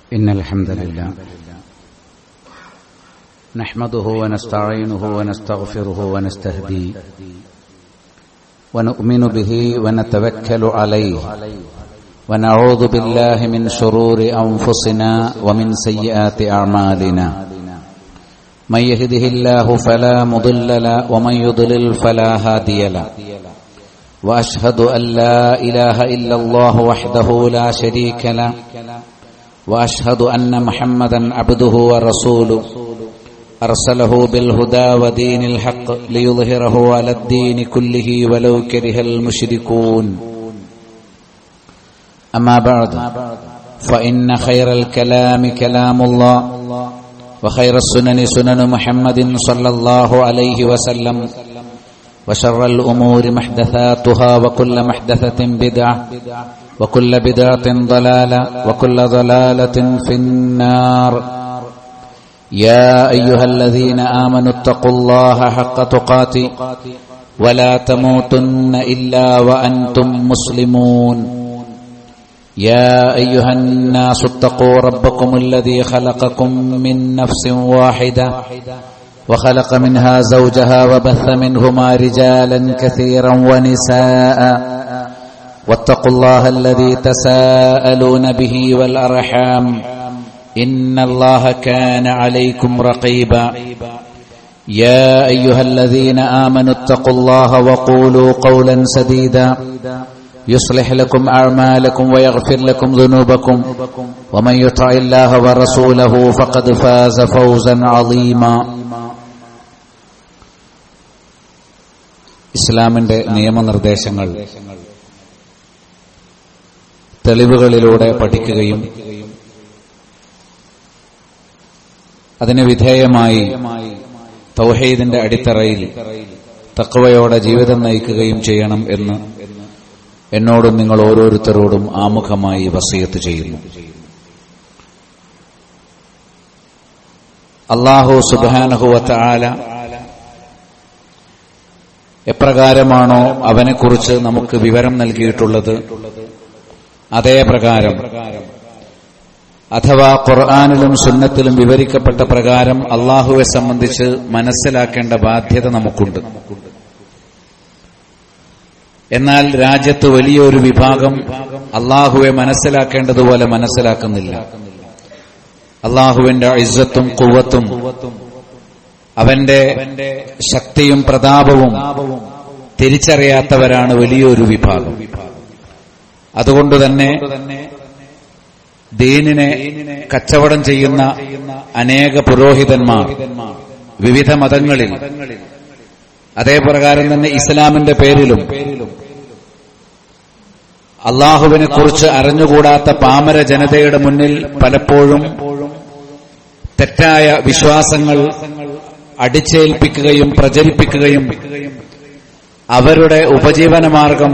إن الحمد لله نحمده ونستعينه ونستغفره ونستهديه ونؤمن به ونتوكل عليه ونعوذ بالله من شرور أنفسنا ومن سيئات أعمالنا من يهده الله فلا مضل له ومن يضلل فلا هادي له وأشهد أن لا إله إلا الله وحده لا شريك له وأشهد أن محمدا عبده ورسوله أرسله بالهدى ودين الحق ليظهره على الدين كله ولو كره المشركون أما بعد فإن خير الكلام كلام الله وخير السنن سنن محمد صلى الله عليه وسلم وشر الأمور محدثاتها وكل محدثة بدعة وكل بدعة ضلالة وكل ضلالة في النار يا أيها الذين آمنوا اتقوا الله حق تقاته ولا تموتن إلا وأنتم مسلمون يا أيها الناس اتقوا ربكم الذي خلقكم من نفس واحدة وخلق منها زوجها وبث منهما رجالا كثيرا ونساء واتقوا الله الذي تساءلون به والأرحام إن الله كان عليكم رقيبا يا أيها الذين آمنوا اتقوا الله وقولوا قولا سديدا يصلح لكم أعمالكم ويغفر لكم ذنوبكم ومن يطع الله ورسوله فقد فاز فوزا عظيما. ഇസ്ലാമിന്റെ നിയമനിർദ്ദേശങ്ങൾ തെളിവുകളിലൂടെ പഠിക്കുകയും അതിന് വിധേയമായി തൗഹീദിന്റെ അടിത്തറയിൽ തഖ്വയോടെ ജീവിതം നയിക്കുകയും ചെയ്യണം എന്ന് എന്നോടും നിങ്ങൾ ഓരോരുത്തരോടും ആമുഖമായി വസിയത്ത് ചെയ്യുന്നു. അല്ലാഹു സുബ്ഹാനഹു വ തആല എപ്രകാരമാണോ അവനെക്കുറിച്ച് നമുക്ക് വിവരം നൽകിയിട്ടുള്ളത് അതേ പ്രകാരം അഥവാ ഖുർആനിലും സുന്നത്തിലും വിവരിക്കപ്പെട്ട പ്രകാരം അല്ലാഹുവെ സംബന്ധിച്ച് മനസ്സിലാക്കേണ്ട ബാധ്യത നമുക്കുണ്ട്. എന്നാൽ രാജ്യത്ത് വലിയൊരു വിഭാഗം അല്ലാഹുവെ മനസ്സിലാക്കേണ്ടതുപോലെ മനസ്സിലാക്കുന്നില്ല. അല്ലാഹുവിന്റെ ഇസ്സത്തും ഖുവ്വത്തും അവന്റെ ശക്തിയും പ്രതാപവും തിരിച്ചറിയാത്തവരാണ് വലിയൊരു വിഭാഗം. അതുകൊണ്ടുതന്നെ ദീനിനെ കച്ചവടം ചെയ്യുന്ന അനേക പുരോഹിതന്മാർ വിവിധ മതങ്ങളിൽ അതേപ്രകാരം തന്നെ ഇസ്ലാമിന്റെ പേരിലും അള്ളാഹുവിനെ കുറിച്ച് അറിഞ്ഞുകൂടാത്ത പാമര ജനതയുടെ മുന്നിൽ പലപ്പോഴും തെറ്റായ വിശ്വാസങ്ങൾ അടിച്ചേൽപ്പിക്കുകയും പ്രചരിപ്പിക്കുകയും അവരുടെ ഉപജീവനമാർഗം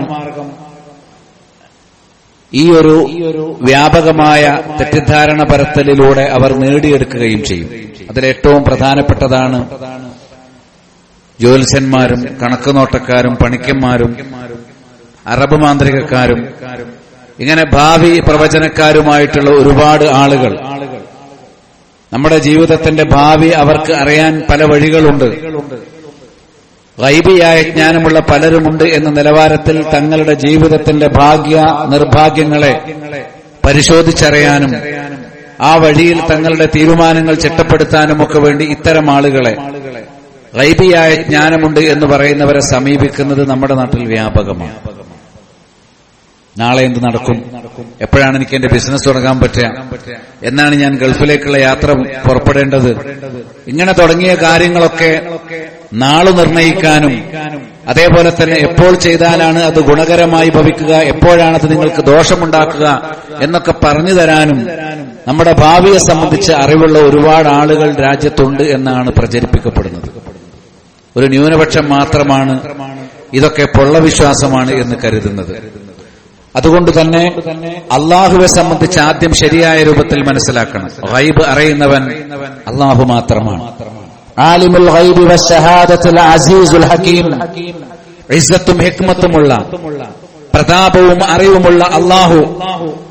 ഈ ഒരു വ്യാപകമായ തെറ്റിദ്ധാരണ പരത്തലിലൂടെ അവർ നേടിയെടുക്കുകയും ചെയ്യും. അതിലേറ്റവും പ്രധാനപ്പെട്ടതാണ് ജ്യോത്സ്യന്മാരും കണക്കുനോട്ടക്കാരും പണിക്കന്മാരും അറബ് മാന്ത്രികക്കാരും ഇങ്ങനെ ഭാവി പ്രവചനക്കാരുമായിട്ടുള്ള ഒരുപാട് ആളുകൾ. നമ്മുടെ ജീവിതത്തിന്റെ ഭാവി അവർക്ക് അറിയാൻ പല വഴികളുണ്ട്. ഗൈബിയായ ജ്ഞാനമുള്ള പലരുമുണ്ട് എന്ന നിലവാരത്തിൽ തങ്ങളുടെ ജീവിതത്തിന്റെ ഭാഗ്യ നിർഭാഗ്യങ്ങളെ പരിശോധിച്ചറിയാനും ആ വഴിയിൽ തങ്ങളുടെ തീരുമാനങ്ങൾ ചിട്ടപ്പെടുത്താനുമൊക്കെ വേണ്ടി ഇത്തരം ആളുകളെ ഗൈബിയായ ജ്ഞാനമുണ്ട് എന്ന് പറയുന്നവരെ സമീപിക്കുന്നത് നമ്മുടെ നാട്ടിൽ വ്യാപകമാണ്. നാളെ എന്ത് നടക്കും, എപ്പോഴാണ് എനിക്ക് എന്റെ ബിസിനസ് തുടങ്ങാൻ പറ്റുക, എന്നാണ് ഞാൻ ഗൾഫിലേക്കുള്ള യാത്ര പുറപ്പെടേണ്ടത്, ഇങ്ങനെ തുടങ്ങിയ കാര്യങ്ങളൊക്കെ നാളു നിർണയിക്കാനും അതേപോലെ തന്നെ എപ്പോൾ ചെയ്താലാണ് അത് ഗുണകരമായി ഭവിക്കുക, എപ്പോഴാണത് നിങ്ങൾക്ക് ദോഷമുണ്ടാക്കുക എന്നൊക്കെ പറഞ്ഞു തരാനും നമ്മുടെ ഭാവിയെ സംബന്ധിച്ച് അറിവുള്ള ഒരുപാട് ആളുകൾ രാജ്യത്തുണ്ട് എന്നാണ് പ്രചരിപ്പിക്കപ്പെടുന്നത്. ഒരു ന്യൂനപക്ഷം മാത്രമാണ് ഇതൊക്കെ പൊള്ളവിശ്വാസമാണ് എന്ന് കരുതുന്നത്. അതുകൊണ്ട് തന്നെ അള്ളാഹുവെ സംബന്ധിച്ച് ആദ്യം ശരിയായ രൂപത്തിൽ മനസ്സിലാക്കണം. ഗൈബ് അറിയുന്നവൻ അള്ളാഹു മാത്രമാണ്. ആലിമുൽ ഗൈബി വശഹാദത്തുൽ അസീസുൽ ഹകീം, ഇസ്സത്തും ഹിക്മത്തുമുള്ള പ്രതാപവും അറിവുമുള്ള അള്ളാഹു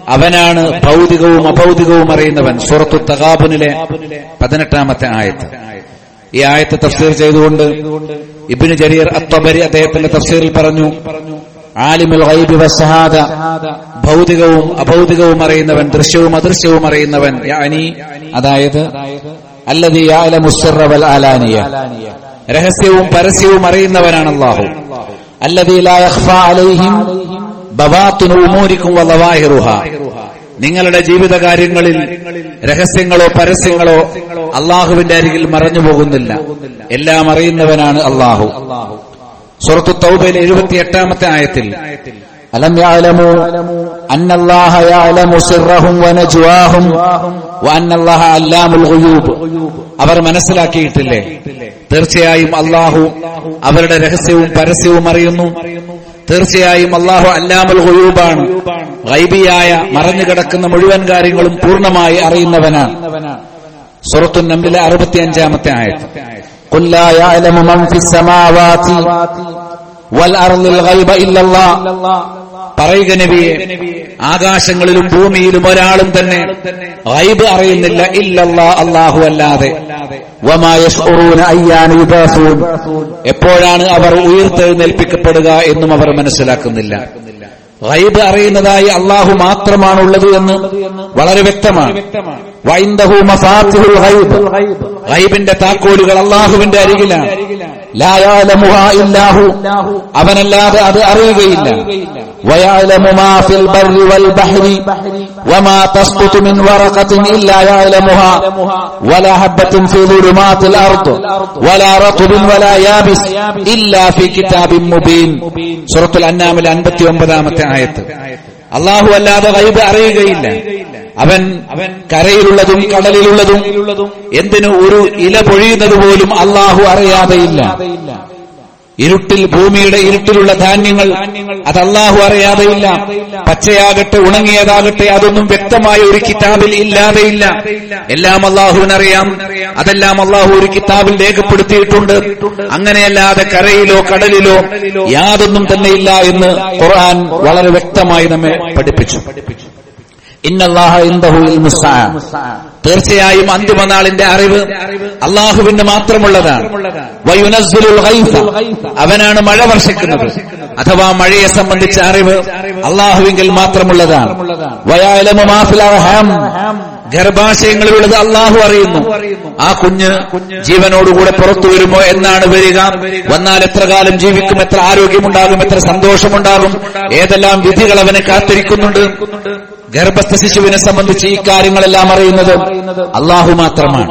അവനാണ് ഭൗതികവും അഭൗതികവും അറിയുന്നവൻ. സൂറത്തു തഗാബുനിലെ 18-ാമത്തെ ആയത്ത്. ഈ ആയത്ത് തഫ്സീർ ചെയ്തുകൊണ്ട് ഇബ്നു ജരീർ അത്വബരി അദ്ദേഹത്തിന്റെ തഫ്സീറിൽ പറഞ്ഞു, ആലിമുൽ ഗൈബി വശഹാദ, ഭൗതികവും അഭൗതികവും അറിയുന്നവൻ, ദൃശ്യവും അദൃശ്യവും അറിയുന്നവൻ. യാനി, അതായത് അല്ലദീ യഅലമു സിർറ വൽ അലാനിയ, രഹസ്യവും പരസ്യവും അറിയുന്നവനാണ് അല്ലാഹു. അല്ലദീ ലാ യഖ്ഫാ അലൈഹിം ബവാത്തിനു ഉമൂരിക്കും വളവാഹിറുഹാ, നിങ്ങളുടെ ജീവിതകാര്യങ്ങളിൽ രഹസ്യങ്ങളോ പരസ്യങ്ങളോ അള്ളാഹുവിന്റെ അരികിൽ മറഞ്ഞു പോകുന്നില്ല. എല്ലാം അറിയുന്നവനാണ് അള്ളാഹു. സൂറത്തു തൗബയിലെ 78-ാമത്തെ ആയത്തിൽ അലം യഅലമു അന്നല്ലാഹ യഅലമു സിർറഹും വനജ്വാഹും വഅന്നല്ലാഹ അല്ലാമുൽ ഗുയൂബ്, അവർ മനസ്സിലാക്കിയിട്ടില്ലേ, തീർച്ചയായും അള്ളാഹു അവരുടെ രഹസ്യവും പരസ്യവും അറിയുന്നു. തീർച്ചയായും അള്ളാഹു അല്ലാമുൽ ഗുയൂബാണ്, ഗൈബിയായ മറഞ്ഞു കിടക്കുന്ന മുഴുവൻ കാര്യങ്ങളും പൂർണ്ണമായി അറിയുന്നവനാണ്. സൂറത്തു നംലിലെ 65-ാമത്തെ ആയത്ത് ഖുൽ ലാ യഅലമു മൻ ഫിസ് സമാവാതി വൽ അർളിൽ ഗൈബ ഇല്ലല്ലാഹ്, പറയുക നബിയെ, ആകാശങ്ങളിലും ഭൂമിയിലും ഒരാളും തന്നെ ഗൈബ് അറിയുന്നില്ല, ഇല്ലല്ലാഹ്, അല്ലാഹു അല്ലാതെ. വമാ യശ്ഉറൂന അയ്യാന യുബഅസൂൻ, എപ്പോഴാണ് അവർ ഉയർത്തെഴുന്നേൽപ്പിക്കപ്പെടുക എന്നും അവർ മനസ്സിലാക്കുന്നില്ല. ഗൈബ് അറിയുന്നതായി അള്ളാഹു മാത്രമാണുള്ളത് എന്ന് വളരെ വ്യക്തമാണ്. വഇൻദഹു മഫാത്തിഹുൽ ഗൈബ്, ഗൈബിന്റെ താക്കോലുകൾ അള്ളാഹുവിന്റെ അരികിലാണ്. ലാ യഅലമുഹാ ഇല്ലാഹു, അവനല്ലാതെ അത് അറിയുകയില്ല. വയഅലമു മാ ഫിൽ ബർരി വൽ ബഹ്രി വമാ തസ്ഖുതു മിൻ വറഖത്തിൻ ഇല്ലാ യഅലമുഹാ വലാ ഹബ്ബത്തിൻ ഫീ ദുലുമാത്തിൽ അർദ് വലാ റത്ബിൻ വലാ യാബിസ് ഇല്ലാ ഫീ കിതാബിൻ മുബീൻ. സൂറത്തുൽ അൻആമിലെ 59-ാമത്തെ ആയത്ത്. അല്ലാഹു അല്ലാതെ ഗൈബ് അറിയുകയില്ല. അവൻ കരയിലുള്ളതും കടലിലുള്ളതും എന്തിനു ഒരു ഇല പൊഴിയുന്നത് പോലും അല്ലാഹു അറിയാതെയില്ല. ഇരുട്ടിൽ, ഭൂമിയുടെ ഇരുട്ടിലുള്ള ധാന്യങ്ങൾ അത് അല്ലാഹു അറിയാതെയില്ല. പച്ചയാകട്ടെ ഉണങ്ങിയതാകട്ടെ അതൊന്നും വ്യക്തമായ ഒരു കിതാബിൽ ഇല്ലാതെയില്ല. എല്ലാം അല്ലാഹുവിനറിയാം. അതെല്ലാം അല്ലാഹു ഒരു കിതാബിൽ രേഖപ്പെടുത്തിയിട്ടുണ്ട്. അങ്ങനെയല്ലാതെ കരയിലോ കടലിലോ യാതൊന്നും തന്നെ ഇല്ല എന്ന് ഖുർആൻ വളരെ വ്യക്തമായി നമ്മെ പഠിപ്പിച്ചു. ഇന്നല്ലാഹ ഇൻദഹു ഇൽമുസ് സഅ, തീർച്ചയായും അന്തിമനാളിന്റെ അറിവ് അള്ളാഹുവിന് മാത്രമുള്ളതാണ്. വയുനസ്സിലുൽ ഗൈസ, അവനാണ് മഴ വർഷിക്കുന്നത്. അഥവാ മഴയെ സംബന്ധിച്ച അറിവ് അള്ളാഹുവിങ്കിൽ മാത്രമുള്ളതാണ്. വയഅലമു മാ ഫിൽ അർഹാം, ഗർഭാശയങ്ങളിലുള്ളത് അള്ളാഹു അറിയുന്നു. ആ കുഞ്ഞ് ജീവനോടുകൂടെ പുറത്തു വരുമോ എന്നാണ് വരിക, വന്നാൽ എത്ര കാലം ജീവിക്കും, എത്ര ആരോഗ്യമുണ്ടാകും, എത്ര സന്തോഷമുണ്ടാകും, ഏതെല്ലാം വിധികൾ അവനെ കാത്തിരിക്കുന്നുണ്ട്. ഗർഭസ്ഥ ശിശുവിനെ സംബന്ധിച്ച് ഈ കാര്യങ്ങളെല്ലാം അറിയുന്നത് അള്ളാഹു മാത്രമാണ്.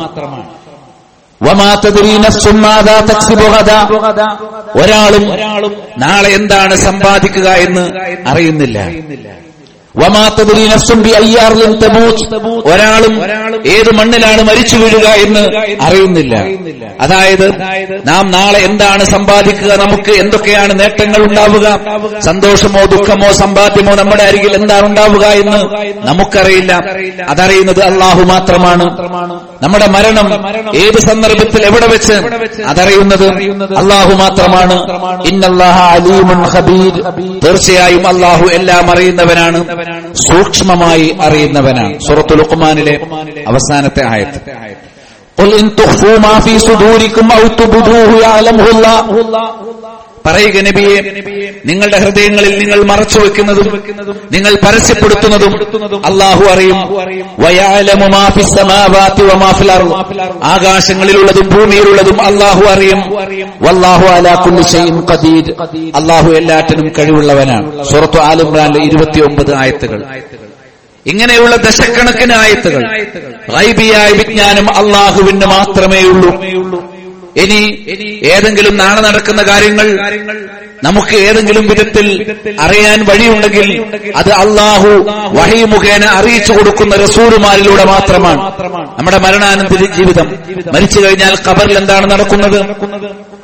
വമാ തദ്രീ നഫ്സുൻ മാദാ തക്സിബു ഗദാ, ഒരാളും നാളെ എന്താണ് സമ്പാദിക്കുക എന്ന് അറിയുന്നില്ല. വമാ തദ്രീ നഫ്സുൻ ബിഅയ്യി അർളിൻ തമൂത്, ഒരാളും ഏത് മണ്ണിലാണ് മരിച്ചു വീഴുക എന്ന് അറിയുന്നില്ല. അതായത് നാം നാളെ എന്താണ് സമ്പാദിക്കുക, നമുക്ക് എന്തൊക്കെയാണ് നേട്ടങ്ങൾ ഉണ്ടാവുക, സന്തോഷമോ ദുഃഖമോ സമ്പാദ്യമോ നമ്മുടെ അരികിൽ എന്താണ് ഉണ്ടാവുക എന്ന് നമുക്കറിയില്ല. അതറിയുന്നത് അള്ളാഹു മാത്രമാണ്. നമ്മുടെ മരണം ഏത് സന്ദർഭത്തിൽ എവിടെ വെച്ച് അതറിയുന്നത് അള്ളാഹു മാത്രമാണ്. ഇന്നല്ലാഹ അലീമുൻ ഖബീർ, തീർച്ചയായും അള്ളാഹു എല്ലാം അറിയുന്നവനാണ്, സൂക്ഷ്മമായി അറിയുന്നവനാണ്. സൂറത്തുൽ ലുഖ്മാനിലെ അവസാനത്തെ ആയത്ത് ഖുൽ ഇൻ തുഖ്ഫൂ മാ ഫീ സുദൂരിക്കും ഔ തുബ്ദൂഹു യഅലമുഹുല്ലാഹ്, പറയുക നബിയെ, നിങ്ങളുടെ ഹൃദയങ്ങളിൽ നിങ്ങൾ മറച്ചു വെക്കുന്നതും നിങ്ങൾ പരസ്യപ്പെടുത്തുന്നതും അല്ലാഹു അറിയും. വയഅലമു മാ ഫിസ് സമാവാതി വമാ ഫിൽ അർദ്, ആകാശങ്ങളിലുള്ളതും ഭൂമിയിലുള്ളതും അല്ലാഹു അറിയും. വല്ലാഹു അലാ കുല്ലി ഷൈഇൻ ഖദീർ, അല്ലാഹു എല്ലാറ്റിനും കഴിവുള്ളവനാണ്. സൂറത്തു ആൽ ഇംറാനിലെ 29 ആയത്തുകൾ. ഇങ്ങനെയുള്ള ദശക്കണക്കിന് ആയത്തുകൾ. ഗൈബിയായ വിജ്ഞാനം അല്ലാഹുവിന് മാത്രമേ ഉള്ളൂ. ഇനി ഏതെങ്കിലും നാളെ നടക്കുന്ന കാര്യങ്ങൾ നമുക്ക് ഏതെങ്കിലും വിധത്തിൽ അറിയാൻ വഴിയുണ്ടെങ്കിൽ അത് അള്ളാഹു വഹി മുഖേന അറിയിച്ചു കൊടുക്കുന്ന റസൂലുമാരിലൂടെ മാത്രമാണ്. നമ്മുടെ മരണാനന്തര ജീവിതം, മരിച്ചു കഴിഞ്ഞാൽ ഖബറിൽ എന്താണ് നടക്കുന്നത്,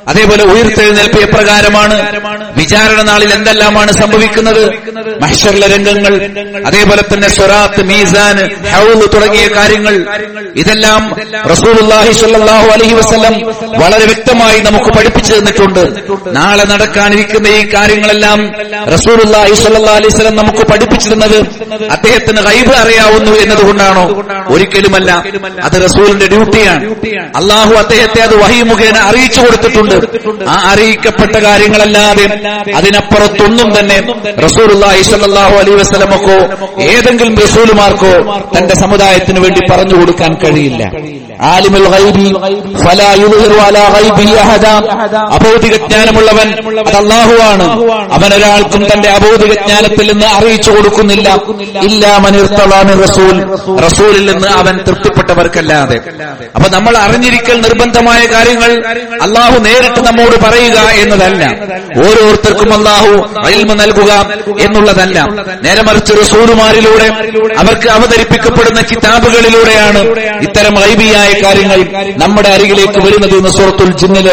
അതേപോലെ ഉയർത്തെഴുന്നേൽപ്പ് എപ്രകാരമാണ്, വിചാരണ നാളിൽ എന്തെല്ലാമാണ് സംഭവിക്കുന്നത്, മഹ്ശറിലെ രംഗങ്ങൾ, അതേപോലെ തന്നെ സ്വറാത്ത്, മീസാൻ, ഹൗദ് തുടങ്ങിയ കാര്യങ്ങൾ, ഇതെല്ലാം റസൂലുള്ളാഹി സ്വല്ലല്ലാഹു അലൈഹി വസല്ലം വളരെ വ്യക്തമായി നമുക്ക് പഠിപ്പിച്ചു തന്നിട്ടുണ്ട്. നാളെ നടക്കാനിരിക്കുന്ന ഈ കാര്യങ്ങളെല്ലാം റസൂലുള്ളാഹി സ്വല്ലല്ലാഹു അലൈഹി വസല്ലം നമുക്ക് പഠിപ്പിച്ചു തന്നത് അദ്ദേഹത്തിന് ഗൈബ് അറിയാവുന്നു എന്നതുകൊണ്ടാണോ? ഒരിക്കലുമല്ല. അത് റസൂലിന്റെ ഡ്യൂട്ടിയാണ്. അള്ളാഹു അദ്ദേഹത്തെ അത് വഹി മുഖേന അറിയിച്ചു കൊടുത്തിട്ടുണ്ട്. ആ അറിയിക്കപ്പെട്ട കാര്യങ്ങളല്ലാതെ അതിനപ്പുറത്തൊന്നും തന്നെ റസൂലുള്ളാഹി സ്വല്ലല്ലാഹു അലൈഹി വസല്ലമക്കോ ഏതെങ്കിലും റസൂലുമാർക്കോ തന്റെ സമുദായത്തിന് വേണ്ടി പറഞ്ഞു കൊടുക്കാൻ കഴിയില്ല. ആലിമുൽ ഗൈബി ഫലാ യുദ്ഹിറു അലാ ഗൈബിഹി അഹദാ. അഭൗതിക ജ്ഞാനമുള്ളവൻ അത് അല്ലാഹുവാണ്. അവൻ ഒരാൾക്കും തന്റെ അഭൗതിക ജ്ഞാനത്തിൽ നിന്ന് അറിയിച്ചു കൊടുക്കുന്നില്ല. ഇല്ലാ മൻ ഇർതളാ മിൻ റസൂൽ. റസൂലിൽ നിന്ന് അവൻ തൃപ്തിപ്പെട്ടവർക്കല്ലാതെ. അപ്പൊ നമ്മൾ അറിഞ്ഞിരിക്കൽ നിർബന്ധമായ കാര്യങ്ങൾ അല്ലാഹു നേരിട്ട് നമ്മോട് പറയുക എന്നതല്ല, ഓരോരുത്തർക്കും അല്ലാഹു ഇൽമ നൽകുക എന്നുള്ളതല്ല. നേരെ മറിച്ച് റസൂലുമാരിലൂടെ അവർക്ക് അവതരിപ്പിക്കപ്പെടുന്ന കിതാബുകളിലൂടെയാണ് ഇത്തരം ഗൈബിയായ കാര്യങ്ങൾ നമ്മുടെ അരികിലേക്ക് വരുന്നത് എന്ന് സൂറത്തുൽ ജിന്നിലെ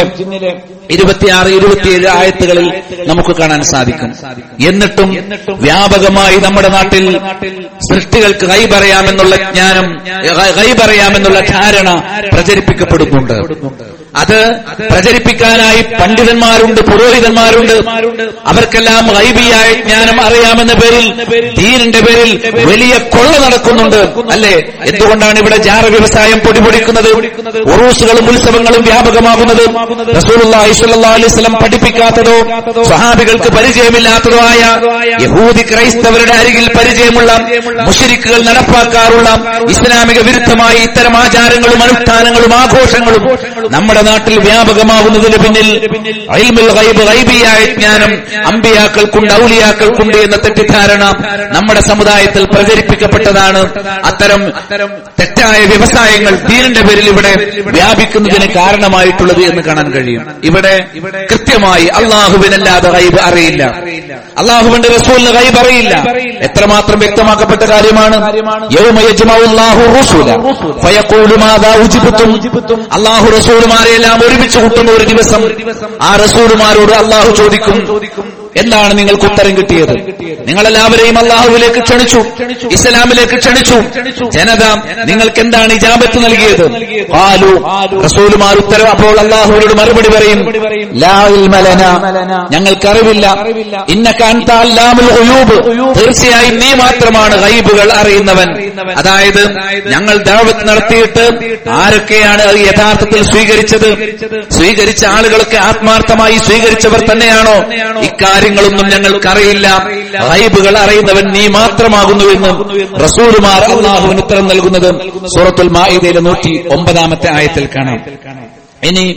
26-27 ആയത്തുകളിൽ നമുക്ക് കാണാൻ സാധിക്കും. എന്നിട്ടും വ്യാപകമായി നമ്മുടെ നാട്ടിൽ സൃഷ്ടികൾക്ക് ഗൈബറിയാമെന്നുള്ള ജ്ഞാനം, ഗൈബറിയാമെന്നുള്ള ധാരണ പ്രചരിപ്പിക്കപ്പെടുന്നുണ്ട്. അത് പ്രചരിപ്പിക്കാനായി പണ്ഡിതന്മാരുണ്ട്, പുരോഹിതന്മാരുണ്ട്. അവർക്കെല്ലാം ഗൈബിയായ ജ്ഞാനം അറിയാമെന്ന പേരിൽ, ദീനിന്റെ പേരിൽ വലിയ കൊള്ള നടക്കുന്നുണ്ട്. അല്ലേ? എന്തുകൊണ്ടാണ് ഇവിടെ ജാറ വ്യവസായം പൊടിപൊടിക്കുന്നത്, ഉറൂസുകളും ഉത്സവങ്ങളും വ്യാപകമാകുന്നത്? റസൂലുള്ളാഹി സ്വല്ലല്ലാഹു അലൈഹി വസല്ലം പഠിപ്പിക്കാത്തതോ സ്വഹാബികൾക്ക് പരിചയമില്ലാത്തതോ ആയ യഹൂദി ക്രൈസ്തവരുടെ അരികിൽ പരിചയമുള്ള മുശ്രിക്കുകൾ നടപ്പാക്കാറുള്ള ഇസ്ലാമിക വിരുദ്ധമായ ഇത്തരം ആചാരങ്ങളും അനുഷ്ഠാനങ്ങളും ആഘോഷങ്ങളും നമ്മുടെ നാട്ടിൽ വ്യാപകമാകുന്നതിന് പിന്നിൽ ഇൽമുൽ ഗൈബ്, ഗൈബിയായ ജ്ഞാനം അമ്പിയാക്കൾക്കുണ്ട്, ഔലിയാക്കൾക്കുണ്ട് എന്ന തെറ്റിദ്ധാരണ നമ്മുടെ സമുദായത്തിൽ പ്രചരിപ്പിക്കപ്പെട്ടതാണ്. അത്തരം തെറ്റായ വ്യവസായങ്ങൾ ദീനിന്റെ പേരിൽ ഇവിടെ വ്യാപിക്കുന്നതിന് കാരണമായിട്ടുള്ളത് എന്ന് കാണാൻ കഴിയും. ഇവിടെ കൃത്യമായി അള്ളാഹുവിനല്ലാതെ ഗൈബ് അറിയില്ല, അള്ളാഹുവിന്റെ റസൂലിന് ഗൈബ് അറിയില്ല. എത്രമാത്രം വ്യക്തമാക്കപ്പെട്ട കാര്യമാണ്. യൗമ യജ്മഉല്ലാഹു റസൂല ഫയഖൂലു മാദാ ഉജിബ്തും. അള്ളാഹു റസൂലുമാരെല്ലാം ഒരുമിച്ച് കൂട്ടുന്ന ഒരു ദിവസം ആ റസൂലുമാരോട് അള്ളാഹു ചോദിക്കും, എന്താണ് നിങ്ങൾക്ക് ഉത്തരം കിട്ടിയത്? നിങ്ങളെല്ലാവരെയും അള്ളാഹുവിലേക്ക് ക്ഷണിച്ചു, ഇസ്ലാമിലേക്ക് ക്ഷണിച്ചു. ജനത നിങ്ങൾക്ക് എന്താണ് ഇജാബത്ത് നൽകിയത്? ഖാലു, റസൂലുമാർ ഉത്തരം അപ്പോൾ അള്ളാഹുവിനോട് മറുപടി പറയും, ലാ ഇൽമ ലനാ, ഞങ്ങൾക്കറിവില്ല. ഇന്നക അൻത അല്ലാമുൽ ഗുയൂബ്, തീർച്ചയായും നീ മാത്രമാണ് ഗൈബുകൾ അറിയുന്നവൻ. അതായത് ഞങ്ങൾ ദഅവത്ത് നടത്തിയിട്ട് ആരൊക്കെയാണ് അത് യഥാർത്ഥത്തിൽ സ്വീകരിച്ചത്, സ്വീകരിച്ച ആളുകളൊക്കെ ആത്മാർത്ഥമായി സ്വീകരിച്ചവർ തന്നെയാണോ? ഇക്കാര്യങ്ങളൊന്നും ഞങ്ങൾക്കറിയില്ല. ഗൈബുകൾ അറിയുന്നവൻ നീ മാത്രമാകുന്നുവെന്ന് റസൂലുമാർ അല്ലാഹുവിന് ഉത്തരം നൽകുന്നത് സൂറത്തുൽ മാഇദയിലെ 109 ആയത്തിൽ കാണാം. ഇനി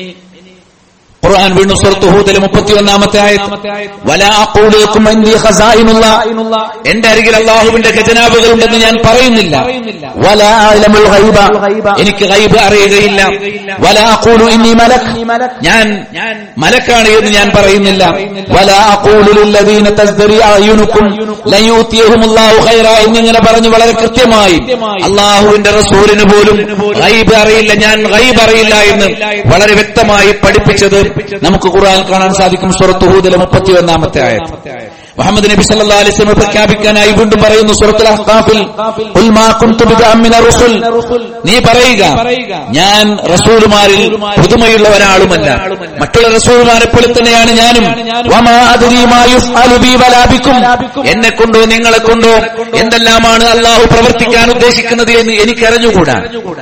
ഖുർആൻ വീണ്ടും സൂറത്ത് ഹൂദിലെ 31 ആയത്ത്, വലാ അഖൂലു ലക്കും ഇൻദി ഖസായിനുല്ലാ, എന്റെ അരികിൽ അല്ലാഹുവിന്റെ ഖജനാവുകൾ ഉണ്ടെന്ന് ഞാൻ പറയുന്നില്ല. വലാ അഅലമുൽ ഗൈബ, എനിക്ക് ഗൈബ് അറിയുകയില്ല. വലാ അഖൂലു ഇന്നി മലക്, ഞാൻ മലക്കാണ് എന്ന് ഞാൻ പറയുന്നില്ല. വലാ അഖൂലു ലില്ലദീന തസ്ദരി അയുനുകും ലൻ യൂതിയഹുമുല്ലാഹു ഖൈറ, എന്നിങ്ങനെ പറഞ്ഞു വളരെ കൃത്യമായി അല്ലാഹുവിന്റെ റസൂലിന് പോലും ഗൈബ് അറിയില്ല, ഞാൻ ഗൈബ് അറിയില്ല എന്ന് വളരെ വ്യക്തമായി പഠിപ്പിച്ചത് നമുക്ക് ഖുർആനിൽ കാണാൻ സാധിക്കും. സൂറത്ത് ഹൂദിലെ 31 ആയത്ത്. മുഹമ്മദ് നബി സല്ലല്ലാഹു അലൈഹി വസല്ലം പ്രഖ്യാപിക്കാനായി വീണ്ടും പറയുന്നു സൂറത്തുൽ അഹ്ഖാഫിൽ, ഖുൽ മാ കുൻതു ബിദഅൻ മിനർ റസൂൽ, നീ പറയുക ഞാൻ റസൂലുമാരിൽ പുതുമയുള്ള ഒരാളുമല്ല, മറ്റുള്ള റസൂലുമാരെ പോലെ തന്നെയാണ് ഞാനും. വമാ അദ്രി മാ യുഫ്അലു ബി വലാ ബിക്കും, എന്നെ കൊണ്ടോ നിങ്ങളെ കൊണ്ടോ എന്തെല്ലാമാണ് അല്ലാഹു പ്രവർത്തിക്കാൻ ഉദ്ദേശിക്കുന്നത് എന്ന് എനിക്കറിഞ്ഞുകൂടാ.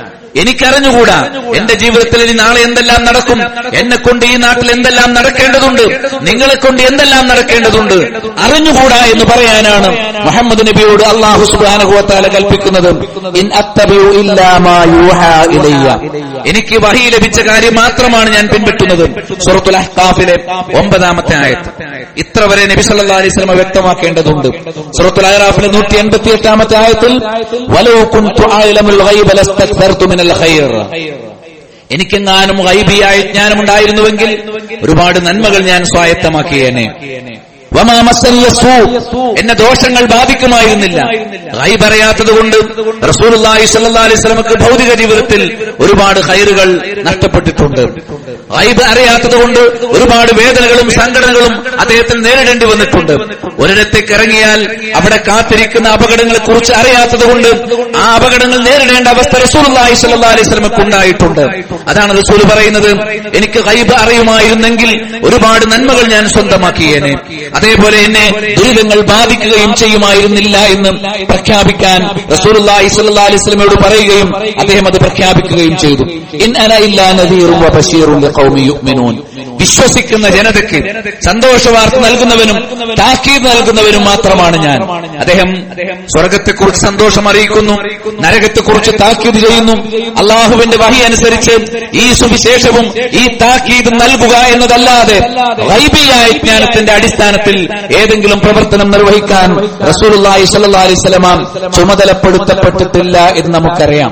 എന്റെ ജീവിതത്തിൽ ഇനി നാളെ എന്തെല്ലാം നടക്കും, എന്നെ കൊണ്ട് ഈ നാട്ടിൽ എന്തെല്ലാം നടക്കേണ്ടതുണ്ട്, നിങ്ങളെ കൊണ്ട് എന്തെല്ലാം നടക്കേണ്ടതുണ്ട് അറിഞ്ഞുകൂടാ എന്ന് പറയാനാണ് മുഹമ്മദ് നബിയോട് അല്ലാഹു സുബ്ഹാനഹു വ തആല കൽപ്പിക്കുന്നത്. ഇൻ അത്തബിഉ ഇല്ലാ മാ യൂഹാ ഇലയ്യ, എനിക്ക് വഹി ലഭിച്ച കാര്യം മാത്രമാണ് ഞാൻ പിൻപറ്റുന്നത്. സൂറത്തുൽ അഹ്ഖാഫിലെ 9 ആയത്ത്. ഇത്ര വരെ നബി സല്ലല്ലാഹു അലൈഹി വസല്ലം വ്യക്തമാക്കേണ്ടതുണ്ട്. സൂറത്തുൽ അഅറാഫിലെ 188 ആയത്തിൽ, വലൗ കുൻതു അഅലമുൽ ഗൈബ ലസ്തക്ബർതു മിനൽ ഖൈർ, എനിക്കെങ്ങാനും ഗൈബിയായ ജ്ഞാനമുണ്ടായിരുന്നുവെങ്കിൽ ഒരുപാട് നന്മകൾ ഞാൻ സ്വായത്തമാക്കിയേനെ. വമാ മസ്സനിയ സൂ, എന്നെ ദോഷങ്ങൾ ബാധിക്കുമായിരുന്നില്ല. ഗൈബ് അറിയാത്തത് കൊണ്ട് റസൂലുള്ളാഹി സ്വല്ലല്ലാഹു അലൈഹി വസല്ലമക്ക് ഭൗതിക ജീവിതത്തിൽ ഒരുപാട് ഖൈറുകൾ നഷ്ടപ്പെട്ടിട്ടുണ്ട്. ഗൈബ് അറിയാത്തത് കൊണ്ട് ഒരുപാട് വേദനകളും സങ്കടങ്ങളും അദ്ദേഹത്തിന് നേരിടേണ്ടി വന്നിട്ടുണ്ട്. ഒരിടത്തേക്ക് ഇറങ്ങിയാൽ അവിടെ കാത്തിരിക്കുന്ന അപകടങ്ങളെ കുറിച്ച് അറിയാത്തത് കൊണ്ട് ആ അപകടങ്ങൾ നേരിടേണ്ട അവസ്ഥ റസൂലുള്ളാഹി സ്വല്ലല്ലാഹു അലൈഹി വസല്ലമക്ക് ഉണ്ടായിട്ടുണ്ട്. അതാണ് റസൂൽ പറയുന്നത്, എനിക്ക് ഗൈബ് അറിയുമായിരുന്നെങ്കിൽ ഒരുപാട് നന്മകൾ ഞാൻ സ്വന്തമാക്കിയേനെ, അതേപോലെ എന്നെ ദുരിതങ്ങൾ ബാധിക്കുകയും ചെയ്യുമായിരുന്നില്ല എന്ന് പ്രഖ്യാപിക്കാൻ റസൂലുള്ളാഹി സ്വല്ലല്ലാഹു അലൈഹി വസല്ലമയോട് പറയുകയും അദ്ദേഹം അത് പ്രഖ്യാപിക്കുകയും ചെയ്തു. ഇൻ അന ഇല്ലാ നദീറുൻ വ ബശീറുൻ ലിഖൗമി യുഅ്മിനൂൻ, വിശ്വസിക്കുന്ന ജനതയ്ക്ക് സന്തോഷവാർത്ത നൽകുന്നവനും താക്കീത് നൽകുന്നവനും മാത്രമാണ് ഞാൻ. അദ്ദേഹം സ്വർഗത്തെക്കുറിച്ച് സന്തോഷം അറിയിക്കുന്നു, നരകത്തെക്കുറിച്ച് താക്കീത് ചെയ്യുന്നു. അള്ളാഹുവിന്റെ വഹി അനുസരിച്ച് ഈ സുവിശേഷവും ഈ താക്കീതും നൽകുക എന്നതല്ലാതെ ഗൈബിയായ ജ്ഞാനത്തിന്റെ അടിസ്ഥാനത്തിൽ ഏതെങ്കിലും പ്രവർത്തനം നിർവഹിക്കാൻ റസൂലുള്ളാഹി സ്വല്ലല്ലാഹു അലൈഹി വസല്ലം ചുമതലപ്പെടുത്തപ്പെട്ടിട്ടില്ല എന്ന് നമുക്കറിയാം.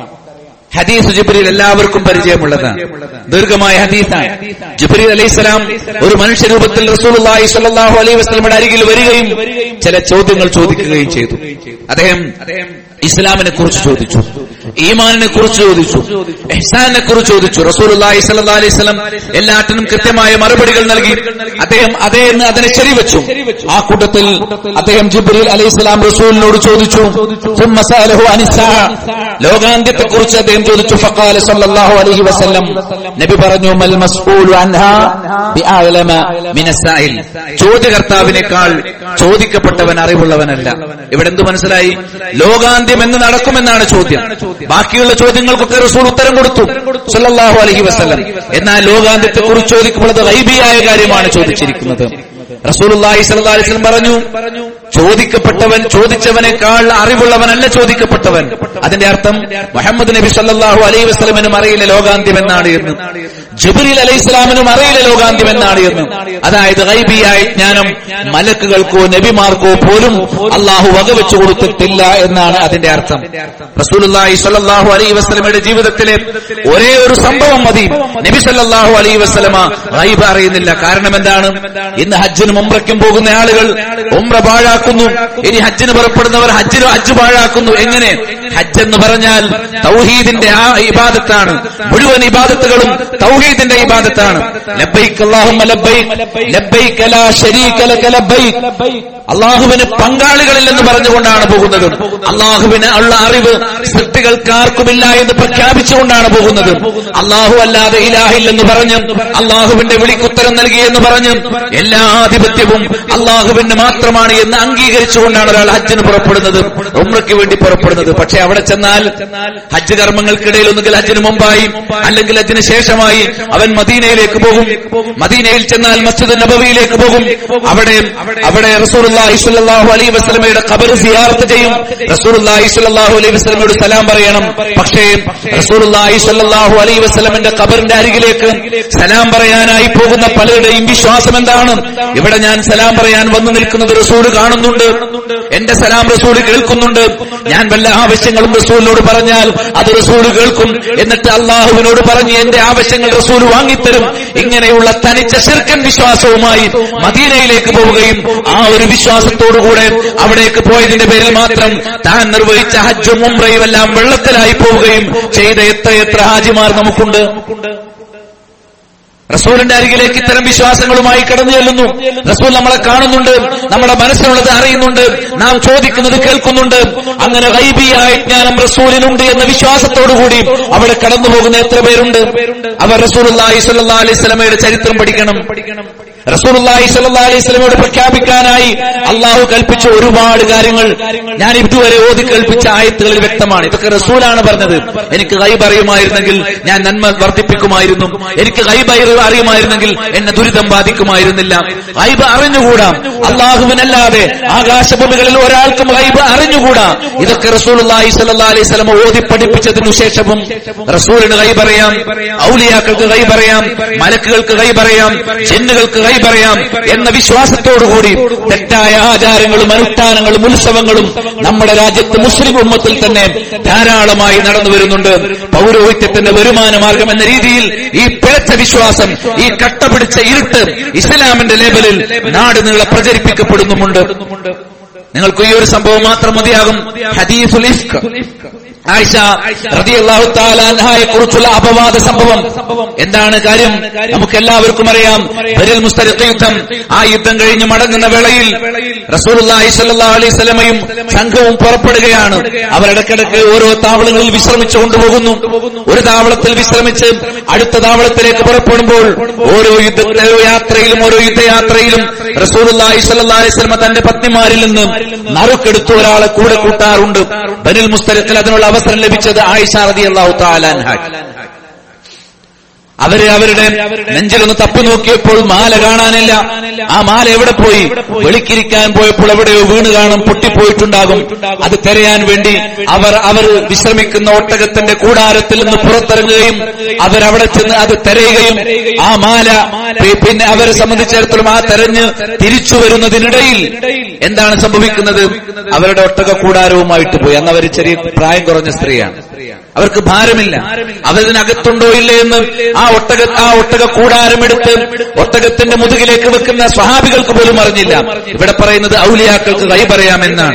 ഹദീസ് ജിബ്രീൽ എല്ലാവർക്കും പരിചയമുള്ളതാണ്, ദീർഘമായ ഹദീസാണ്. ജിബ്രീൽ അലൈഹിസ്സലാം ഒരു മനുഷ്യരൂപത്തിൽ റസൂലുള്ളാഹി സ്വല്ലല്ലാഹു അലൈഹി വസല്ലമയുടെ അരികിൽ വരികയും ചില ചോദ്യങ്ങൾ ചോദിക്കുകയും ചെയ്തു. അദ്ദേഹം ഇസ്ലാമിനെ കുറിച്ച് ചോദിച്ചു, ഈമാനിനെ കുറിച്ച് ചോദിച്ചു, ഇഹ്സാനിനെ കുറിച്ച് ചോദിച്ചു. റസൂലുള്ളാഹി സ്വല്ലല്ലാഹു അലൈഹി വസല്ലം എല്ലാറ്റിനും കൃത്യമായ മറുപടികൾ നൽകി. അദ്ദേഹം അതേന്ന് അതിനെ ശരിവെച്ചു. ആ കൂട്ടത്തിൽ അദ്ദേഹം ജിബ്രീൽ അലൈഹിസ്സലാം റസൂലിനോട് ചോദിച്ചു, സുമ്മ സഅലഹു അനിസ്സാ, ലോകാന്ത്യത്തെ കുറിച്ച് അദ്ദേഹം ചോദിച്ചു. ഫഖാല സ്വല്ലല്ലാഹു അലൈഹി വസല്ലം, നബി പറഞ്ഞു, മൽ മസ്ഊലു അൻഹാ ബിഅഅലമ മിനസ്സായിൽ, ചോദ്യകർത്താവിനേക്കാൾ ചോദിക്കപ്പെട്ടവൻ അറിവുള്ളവനല്ല. ഇവിടെ എന്ത് മനസ്സിലായി? ലോകാന്ത്യം എന്ന് നടക്കുമെന്നാണ് ചോദ്യം. ബാക്കിയുള്ള ചോദ്യങ്ങൾക്കൊക്കെ റസൂൽ ഉത്തരം കൊടുത്തു സല്ലല്ലാഹു അലൈഹി വസല്ലം. എന്നാൽ ലോകാന്ത്യത്തെ കുറിച്ച് ചോദിക്കുമ്പോൾ ഗൈബിയായ കാര്യമാണ് ചോദിച്ചിരിക്കുന്നത്. റസൂലുള്ളാഹി സ്വല്ലല്ലാഹു അലൈഹി വസല്ലം പറഞ്ഞു, ചോദിക്കപ്പെട്ടവൻ ചോദിച്ചവനേക്കാൾ അറിവുള്ളവനല്ല ചോദിക്കപ്പെട്ടവൻ. അതിന്റെ അർത്ഥം മുഹമ്മദ് നബി സല്ലല്ലാഹു അലൈഹി വസല്ലമിനും അറിയില്ല ലോകാന്ത്യം എന്നാണ് എന്ന്, ജിബ്രീൽ അലൈഹിസ്സലാമിനും അറിയില്ല ലോകാന്ത്യം എന്നാണ് എന്ന്. അതായത് ഗൈബിയായ ജ്ഞാനം മലക്കുകൾക്കോ നബിമാർക്കോ പോലും അള്ളാഹു വകവെച്ചു കൊടുത്തിട്ടില്ല എന്നാണ് അതിന്റെ അർത്ഥം. റസൂലുള്ളാഹി സ്വല്ലല്ലാഹു അലൈഹി വസല്ലമയുടെ ജീവിതത്തിലെ ഒരേ ഒരു സംഭവം മതി നബി സല്ലല്ലാഹു അലൈഹി വസല്ലമ ഗൈബ് അറിയുന്നില്ല. കാരണം എന്താണ്? ഇന്ന് ഹജ്ജിനും ഉംറയ്ക്കും പോകുന്ന ആളുകൾ ഉംറ പാഴാക്കുന്നു, ഇനി ഹജ്ജിന് പുറപ്പെടുന്നവർ ഹജ്ജ് പാഴാക്കുന്നു. എങ്ങനെ? ഹജ്ജ് എന്ന് പറഞ്ഞാൽ തൗഹീദിന്റെ ആ ഇബാദത്താണ്. മുഴുവൻ ഇബാദത്തുകളും തൗഹീദിന്റെ ഇബാദത്താണ്. ലബ്ബൈക് അല്ലാഹുമ്മ ലബ്ബൈക് ലബ്ബൈക ലാ ശരീക ലക ലബ്ബൈക്, അള്ളാഹുവിന് പങ്കാളികളില്ലെന്ന് പറഞ്ഞുകൊണ്ടാണ് പോകുന്നത്. അള്ളാഹുവിന് ഉള്ള അറിവ് സൃഷ്ടികൾക്കാർക്കുമില്ല എന്ന് പ്രഖ്യാപിച്ചുകൊണ്ടാണ് പോകുന്നത്. അള്ളാഹു അല്ലാതെ ഇലാഹില്ലെന്ന് പറഞ്ഞ് അള്ളാഹുവിന്റെ വിളിക്കുത്തരം നൽകിയെന്ന് പറഞ്ഞ് എല്ലാ ആധിപത്യവും അള്ളാഹുവിന് മാത്രമാണ് എന്ന് അംഗീകരിച്ചുകൊണ്ടാണ് ഒരാൾ ഹജ്ജിന് പുറപ്പെടുന്നത്, ഉംറയ്ക്ക് വേണ്ടി പുറപ്പെടുന്നത്. പക്ഷെ അവിടെ ചെന്നാൽ ഹജ്ജ് കർമ്മങ്ങൾക്കിടയിൽ ഒന്നുകിൽ ഹജ്ജിന് മുമ്പായി അല്ലെങ്കിൽ ഹജ്ജിന് ശേഷമായി അവൻ മദീനയിലേക്ക് പോകും. മദീനയിൽ ചെന്നാൽ മസ്ജിദ് നബവിയിലേക്ക് പോകും. അവിടെ റസൂലുള്ളാഹി സ്വല്ലല്ലാഹു അലൈഹി വസല്ലമയുടെ ഖബർ സിയാറത്ത് ചെയ്യും. റസൂലുള്ളാഹി സ്വല്ലല്ലാഹു അലൈഹി വസല്ലമയോട് സലാം പറയണം. പക്ഷേ റസൂലുള്ളാഹി സ്വല്ലല്ലാഹു അലൈഹി വസല്ലമയുടെ ഖബറിന്റെ അരികിലേക്ക് സലാം പറയാനായി പോകുന്ന പലരുടെയും വിശ്വാസം എന്താണ്? ഇവിടെ ഞാൻ സലാം പറയാൻ വന്നു നിൽക്കുന്നത് റസൂൽ കാണുന്നുണ്ട്, എന്റെ സലാം റസൂൽ കേൾക്കുന്നുണ്ട്, ഞാൻ വല്ല ആവശ്യങ്ങളും റസൂലിനോട് പറഞ്ഞാൽ അത് റസൂൽ കേൾക്കും, എന്നിട്ട് അള്ളാഹുവിനോട് പറഞ്ഞ് എന്റെ ആവശ്യങ്ങൾ റസൂൽ വാങ്ങിത്തരും. ഇങ്ങനെയുള്ള തനിച്ച ശിർക്കൻ വിശ്വാസവുമായി മദീനയിലേക്ക് പോവുകയും ആ ഒരു വിശ്വാസത്തോടുകൂടെ അവിടേക്ക് പോയതിന്റെ പേരിൽ മാത്രം താൻ നിർവഹിച്ച ഹജ്ജും ഉംറയും എല്ലാം വെള്ളത്തിലായി പോവുകയും ചെയ്ത എത്ര ഹാജിമാർ നമുക്കുണ്ട്. റസൂലിന്റെ അരികിലേക്ക് ഇത്തരം വിശ്വാസങ്ങളുമായി കടന്നു ചെല്ലുന്നു. റസൂൽ നമ്മളെ കാണുന്നുണ്ട്, നമ്മുടെ മനസ്സിലുള്ളത് അറിയുന്നുണ്ട്, നാം ചോദിക്കുന്നത് കേൾക്കുന്നുണ്ട്. അങ്ങനെ ഗൈബിയായ ജ്ഞാനം റസൂലിനുണ്ട് എന്ന വിശ്വാസത്തോടുകൂടി അവിടെ കടന്നു പോകുന്ന എത്ര പേരുണ്ട്? അവർ റസൂലുള്ളാഹി സ്വല്ലല്ലാഹു അലൈഹി വസല്ലമയുടെ ചരിത്രം പഠിക്കണം. റസൂലുള്ളാഹി സ്വല്ലല്ലാഹു അലൈഹി വസല്ലമയോട് പ്രഖ്യാപിക്കാനായി അള്ളാഹു കൽപ്പിച്ച ഒരുപാട് കാര്യങ്ങൾ ഞാൻ ഇതുവരെ ഓതി കേൾപ്പിച്ച ആയത്തുകളിൽ വ്യക്തമാണ്. ഇതൊക്കെ റസൂലാണ് പറഞ്ഞത്. എനിക്ക് ഗൈബ് അറിയുമായിരുന്നെങ്കിൽ ഞാൻ നന്മ വർദ്ധിപ്പിക്കുമായിരുന്നു, എനിക്ക് ഗൈബ് അറിയുമായിരുന്നെങ്കിൽ എന്നെ ദുരിതം ബാധിക്കുമായിരുന്നില്ല. ഗൈബ് അറിഞ്ഞുകൂടാ, അള്ളാഹുവിനല്ലാതെ ആകാശഭൂമികളിൽ ഒരാൾക്കും ഗൈബ് അറിഞ്ഞുകൂടാ. ഇതൊക്കെ റസൂലുള്ളാഹി സ്വല്ലല്ലാഹു അലൈഹി വസല്ലം ഓതി പഠിപ്പിച്ചതിനു ശേഷവും റസൂലിന് ഗൈബ് അറിയാം, ഔലിയാക്കൾക്ക് ഗൈബ് അറിയാം, മലക്കുകൾക്ക് ഗൈബ് അറിയാം, ജിന്നുകൾക്ക് ഗൈബ് അറിയാം എന്ന വിശ്വാസത്തോടുകൂടി തെറ്റായ ആചാരങ്ങളും അനുഷ്ഠാനങ്ങളും ഉത്സവങ്ങളും നമ്മുടെ രാജ്യത്ത് മുസ്ലിം ഉമ്മത്തിൽ തന്നെ ധാരാളമായി നടന്നു വരുന്നുണ്ട്. പൗരോഹിത്യത്തിന്റെ വരുമാന മാർഗം എന്ന രീതിയിൽ ഈ പിഴച്ച വിശ്വാസം, ഈ കട്ടപിടിച്ച ഇരുട്ട് ഇസ്ലാമിന്റെ ലേബലിൽ നാട് നീളെ പ്രചരിപ്പിക്കപ്പെടുന്നുമുണ്ട്. നിങ്ങൾക്ക് ഈ ഒരു സംഭവം മാത്രം മതിയാകും. ഹദീസുൽ ഇഫ്ക്, ആയിഷ റളിയല്ലാഹു തആല അൻഹയെ കുറിച്ചുള്ള അപവാദ സംഭവം. എന്താണ് കാര്യം? നമുക്ക് എല്ലാവർക്കും അറിയാം. ബദർ മുസ്തലിഖ് യുദ്ധം, ആ യുദ്ധം കഴിഞ്ഞ് മടങ്ങുന്ന വേളയിൽ റസൂലുള്ളാഹി സ്വല്ലല്ലാഹു അലൈഹി വസല്ലമയും സംഘവും പുറപ്പെടുകയാണ്. അവരിടക്കിടക്ക് ഓരോ താവളങ്ങളിൽ വിശ്രമിച്ചു കൊണ്ടുപോകുന്നു. ഒരു താവളത്തിൽ വിശ്രമിച്ച് അടുത്ത താവളത്തിലേക്ക് പുറപ്പെടുമ്പോൾ ഓരോ യുദ്ധയാത്രയിലും റസൂലുള്ളാഹി സ്വല്ലല്ലാഹു അലൈഹി വസല്ലമ തന്റെ പത്നിമാരിൽ നിന്ന് നറുക്കെടുത്ത് ഒരാളെ കൂടെ കൂട്ടാറുണ്ട്. ബദർ മുസ്തലിഖിൽ അതിനുള്ള അവസരം ലഭിച്ചത് ആയിഷ റളിയല്ലാഹു തആല അൻഹ. അവരുടെ നെഞ്ചിലൊന്ന് തപ്പി നോക്കിയപ്പോൾ മാല കാണാനില്ല. ആ മാല എവിടെ പോയി? വെളിക്കിരിക്കാൻ പോയപ്പോൾ എവിടെയോ വീണ് കാണും, പൊട്ടിപ്പോയിട്ടുണ്ടാകും. അത് തിരയാൻ വേണ്ടി അവർ വിശ്രമിക്കുന്ന ഒട്ടകത്തിന്റെ കൂടാരത്തിൽ നിന്ന് പുറത്തിറങ്ങുകയും അവരവിടെ ചെന്ന് അത് തിരയുകയും ആ മാല പിന്നെ അവരെ സംബന്ധിച്ചിടത്തോളം ആ തെരഞ്ഞ് തിരിച്ചു വരുന്നതിനിടയിൽ എന്താണ് സംഭവിക്കുന്നത്? അവരുടെ ഒട്ടക കൂടാരവുമായിട്ട് പോയി. അന്ന് അവർ ചെറിയ പ്രായം കുറഞ്ഞ സ്ത്രീയാണ്, അവർക്ക് ഭാരമില്ല. അവരിതിനകത്തുണ്ടോ ഇല്ലേ എന്ന് ആ ഒട്ടക കൂടാരമെടുത്ത് ഒട്ടകത്തിന്റെ മുതുകിലേക്ക് വെക്കുന്ന സ്വഹാബികൾക്ക് പോലും അറിഞ്ഞില്ല. ഇവിടെ പറയുന്നത് ഔലിയാക്കൾക്ക് ഗൈബ് അറിയാമെന്നാണ്.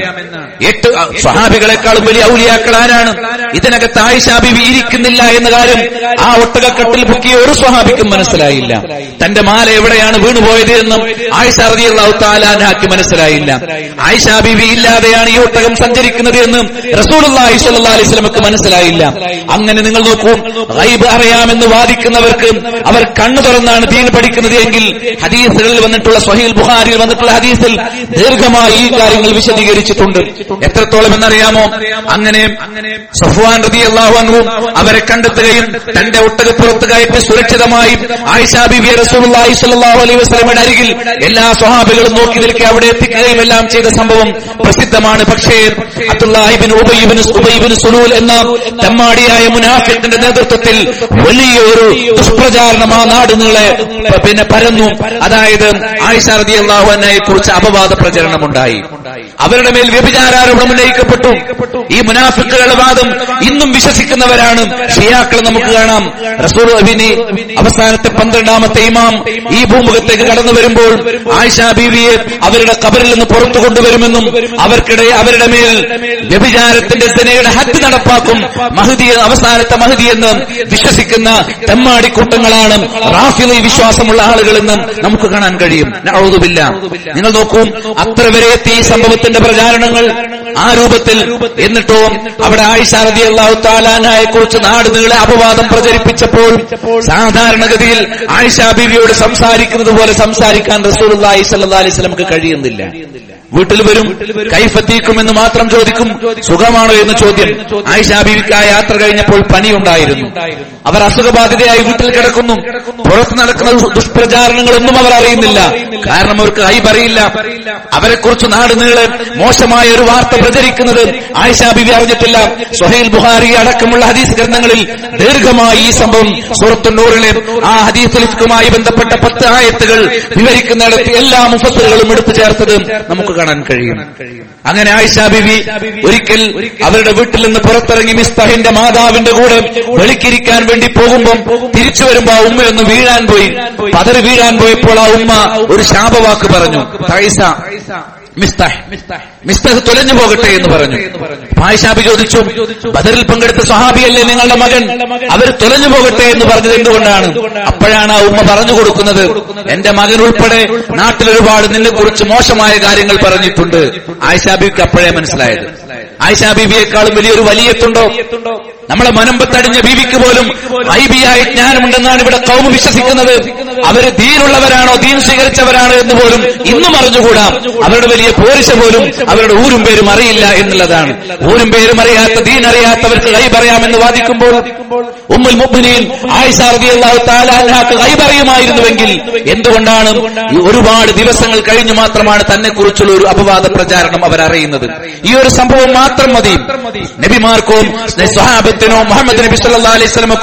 8 സ്വഹാബികളെക്കാളും വലിയ ഔലിയാക്കൾ ആരാണ്? ഇതിനകത്ത് ആയിഷ ബീവി ഇരിക്കുന്നില്ല എന്ന കാര്യം ആ ഒട്ടകക്കട്ടിൽ പൊക്കിയ ഒരു സ്വഹാബിക്കും മനസ്സിലായില്ല. തന്റെ മാല എവിടെയാണ് വീണുപോയത് എന്നും ആയിഷ റളിയല്ലാഹു തആല അൻഹയ്ക്ക് മനസ്സിലായില്ല. ആയിഷ ബീവി ഇല്ലാതെയാണ് ഈ ഒട്ടകം സഞ്ചരിക്കുന്നത് എന്ന് റസൂലുള്ളാഹി സ്വല്ലല്ലാഹു അലൈഹി വസല്ലമക്ക് മനസ്സിലായില്ല. അങ്ങനെ നിങ്ങൾ നോക്കൂ, ഗൈബ് അറിയാമെന്ന് വാദിക്കുന്നവർക്ക് അവർ കണ്ണു തുറന്നാണ് ദീൻ പഠിക്കുന്നത് എങ്കിൽ ഹദീസുകളിൽ വന്നിട്ടുള്ള സ്വഹീഹ് ബുഖാരിയിൽ വന്നിട്ടുള്ള ഹദീസിൽ ദീർഘമായി ഈ കാര്യങ്ങൾ വിശദീകരിച്ചിട്ടുണ്ട്. എത്രത്തോളം എന്നറിയാമോ? അങ്ങനെ സഫ്വാൻ റളിയല്ലാഹു അൻഹു അവരെ കണ്ടെത്തുകയും തന്റെ ഒട്ടകപ്പുറത്ത് കയറ്റി സുരക്ഷിതമായി ആയിഷ ബീവിയെ റസൂലുള്ളാഹി സ്വല്ലല്ലാഹു അലൈഹി വസല്ലമയുടെ അരികിൽ എല്ലാ സ്വഹാബികളും നോക്കി നിൽക്കെ അവിടെ എത്തിക്കുകയും എല്ലാം ചെയ്ത സംഭവം പ്രസിദ്ധമാണ്. പക്ഷേ അബ്ദുല്ലാഹി ഇബ്നു ഉബൈ ഇബ്നു സുലൂൽ എന്ന തമ്മാടിയായ മുനാഫിഖിന്റെ നേതൃത്വത്തിൽ വലിയൊരു ദുഷ്പ്രചാരണം ആ നാട് നീളെ പിന്നെ പരന്നു. അതായത് ആയിഷ റളിയല്ലാഹു അൻഹയെ കുറിച്ച് അപവാദ പ്രചരണമുണ്ടായി. അവരുടെ മേൽ വ്യഭിചാരോപണം ഉന്നയിക്കപ്പെട്ടു. ഈ മുനാഫിക്കുകളുടെ വാദം ഇന്നും വിശ്വസിക്കുന്നവരാണ് ഷിയാക്കൾ. നമുക്ക് കാണാം, റസൂൽ അവസാനത്തെ 12ാമത്തെ ഇമാം ഈ ഭൂമുഖത്തേക്ക് കടന്നു വരുമ്പോൾ ആയിഷ ബീവിയെ അവരുടെ ഖബറിൽ നിന്ന് പുറത്തു കൊണ്ടുവരുമെന്നും അവരുടെ മേൽ വ്യഭിചാരത്തിന്റെ സിനയുടെ ഹദ് നടപ്പാക്കും അവസാനത്തെ മഹദി എന്ന് വിശ്വസിക്കുന്ന തെമ്മാടിക്കൂട്ടങ്ങളാണ് റാഫിളി വിശ്വാസമുള്ള ആളുകളെന്ന് നമുക്ക് കാണാൻ കഴിയും. നഊദു ബില്ലാഹ്. നിങ്ങൾ നോക്കൂ, അത്ര വരെ എത്തി ഈ സംഭവത്തിന്റെ പ്രചാരണങ്ങൾ ആ രൂപത്തിൽ. എന്നിട്ടോ അവിടെ ആയിഷ റളിയല്ലാഹു തആല അൻഹയെ കുറിച്ച് നാട് നീളെ അപവാദം പ്രചരിപ്പിച്ചപ്പോൾ സാധാരണഗതിയിൽ ആയിഷ ബീവിയോട് സംസാരിക്കുന്നത് പോലെ സംസാരിക്കാൻ റസൂലുള്ളാഹി സ്വല്ലല്ലാഹു അലൈഹി വസല്ലമക്ക് കഴിയുന്നില്ല. വീട്ടിൽ വരും, കൈഫത്തീക്കുമെന്ന് മാത്രം ചോദിക്കും. സുഖമാണോ എന്ന് ചോദ്യം. ആയിഷ ബീവിക്ക് ആ യാത്ര കഴിഞ്ഞപ്പോൾ പനിയുണ്ടായിരുന്നു. അവർ അസുഖബാധിതയായി വീട്ടിൽ കിടക്കുന്നു. പുറത്ത് നടക്കുന്ന ദുഷ്പ്രചാരണങ്ങളൊന്നും അവർ അറിയുന്നില്ല. കാരണം അവർക്ക് ഗൈബ് അറിയില്ല. അവരെക്കുറിച്ച് നാട് നീളെ മോശമായ ഒരു വാർത്ത പ്രചരിക്കുന്നത് ആയിഷ ബീവി അറിഞ്ഞിട്ടില്ല. സ്വഹീഹ് ബുഖാരി അടക്കമുള്ള ഹദീസ് ഗ്രന്ഥങ്ങളിൽ ദീർഘമായി ഈ സംഭവം സൂറത്തുൻ നൂറിലെ ആ ഹദീസുൽ ഇഫ്കുമായി ബന്ധപ്പെട്ട 10 ആയത്തുകൾ വിവരിക്കുന്നിടത്ത് എല്ലാ മുഫസ്സിറുകളും എടുത്തു ചേർത്തത് നമുക്ക് കാണാൻ കഴിയും. അങ്ങനെ ആയിഷ ബീവി ഒരിക്കൽ അവരുടെ വീട്ടിൽ നിന്ന് പുറത്തിറങ്ങി മിസ്താഹിന്റെ മാതാവിന്റെ കൂടെ വെളിക്കിരിക്കാൻ വേണ്ടി പോകുമ്പോൾ തിരിച്ചു വരുമ്പോ ആ ഉമ്മയൊന്ന് വീഴാൻ പോയി. പതറി വീഴാൻ പോയപ്പോൾ ആ ഉമ്മ ഒരു ശാപവാക്ക് പറഞ്ഞു. മിസ്താഹ് തൊലഞ്ഞു പോകട്ടെ എന്ന് പറഞ്ഞു. ആയിഷ ബീവി ചോദിച്ചു, ബദറിൽ പങ്കെടുത്ത സ്വഹാബിയല്ലേ നിങ്ങളുടെ മകൻ, അവർ തൊലഞ്ഞു പോകട്ടെ എന്ന് പറഞ്ഞത് എന്തുകൊണ്ടാണ്? അപ്പോഴാണ് ആ ഉമ്മ പറഞ്ഞു കൊടുക്കുന്നത്, എന്റെ മകൻ ഉൾപ്പെടെ നാട്ടിൽ ഒരുപാട് നിന്നെ കുറിച്ച് മോശമായ കാര്യങ്ങൾ പറഞ്ഞിട്ടുണ്ട്. ആയിഷ ബീവിക്ക് അപ്പോഴേ മനസ്സിലായത്. ആയിഷ ബീവിയെക്കാളും വലിയൊരു വലിയത്തുണ്ടോ? നമ്മളെ മനമ്പത്തടിഞ്ഞ ബീവിക്ക് പോലും ഗൈബിയായ ജ്ഞാനമുണ്ടെന്നാണ് ഇവിടെ ഖൗമ് വിശ്വസിക്കുന്നത്. അവര് ദീനുള്ളവരാണോ, ദീൻ സ്വീകരിച്ചവരാണോ എന്ന് പോലും ഇന്നും അറിഞ്ഞുകൂടാ. അവരുടെ വലിയ പോരിശ പോലും അവരുടെ ഊരും പേരും അറിയില്ല എന്നുള്ളതാണ്. ഊരും പേരും അറിയാത്ത, ദീൻ അറിയാത്തവർക്ക് ഗൈബ് അറിയാമെന്ന് വാദിക്കുമ്പോൾ ഉമ്മുൽ മുഅ്മിനീൻ ആയിഷ റളിയല്ലാഹു തആല അൻഹാക്ക് ഗൈബ് അറിയുമായിരുന്നുവെങ്കിൽ എന്തുകൊണ്ടാണ് ഈ ഒരുപാട് ദിവസങ്ങൾ കഴിഞ്ഞു മാത്രമാണ് തന്നെ കുറിച്ചുള്ള ഒരു അപവാദ പ്രചാരണം അവർ അറിയുന്നത്? ഈ ഒരു സംഭവം മാത്രം മതി നബിമാർക്കോ സ്വഹാബത്തിനോ മുഹമ്മദ് നബി സല്ലല്ലാഹു അലൈഹി വസല്ലമക്കോ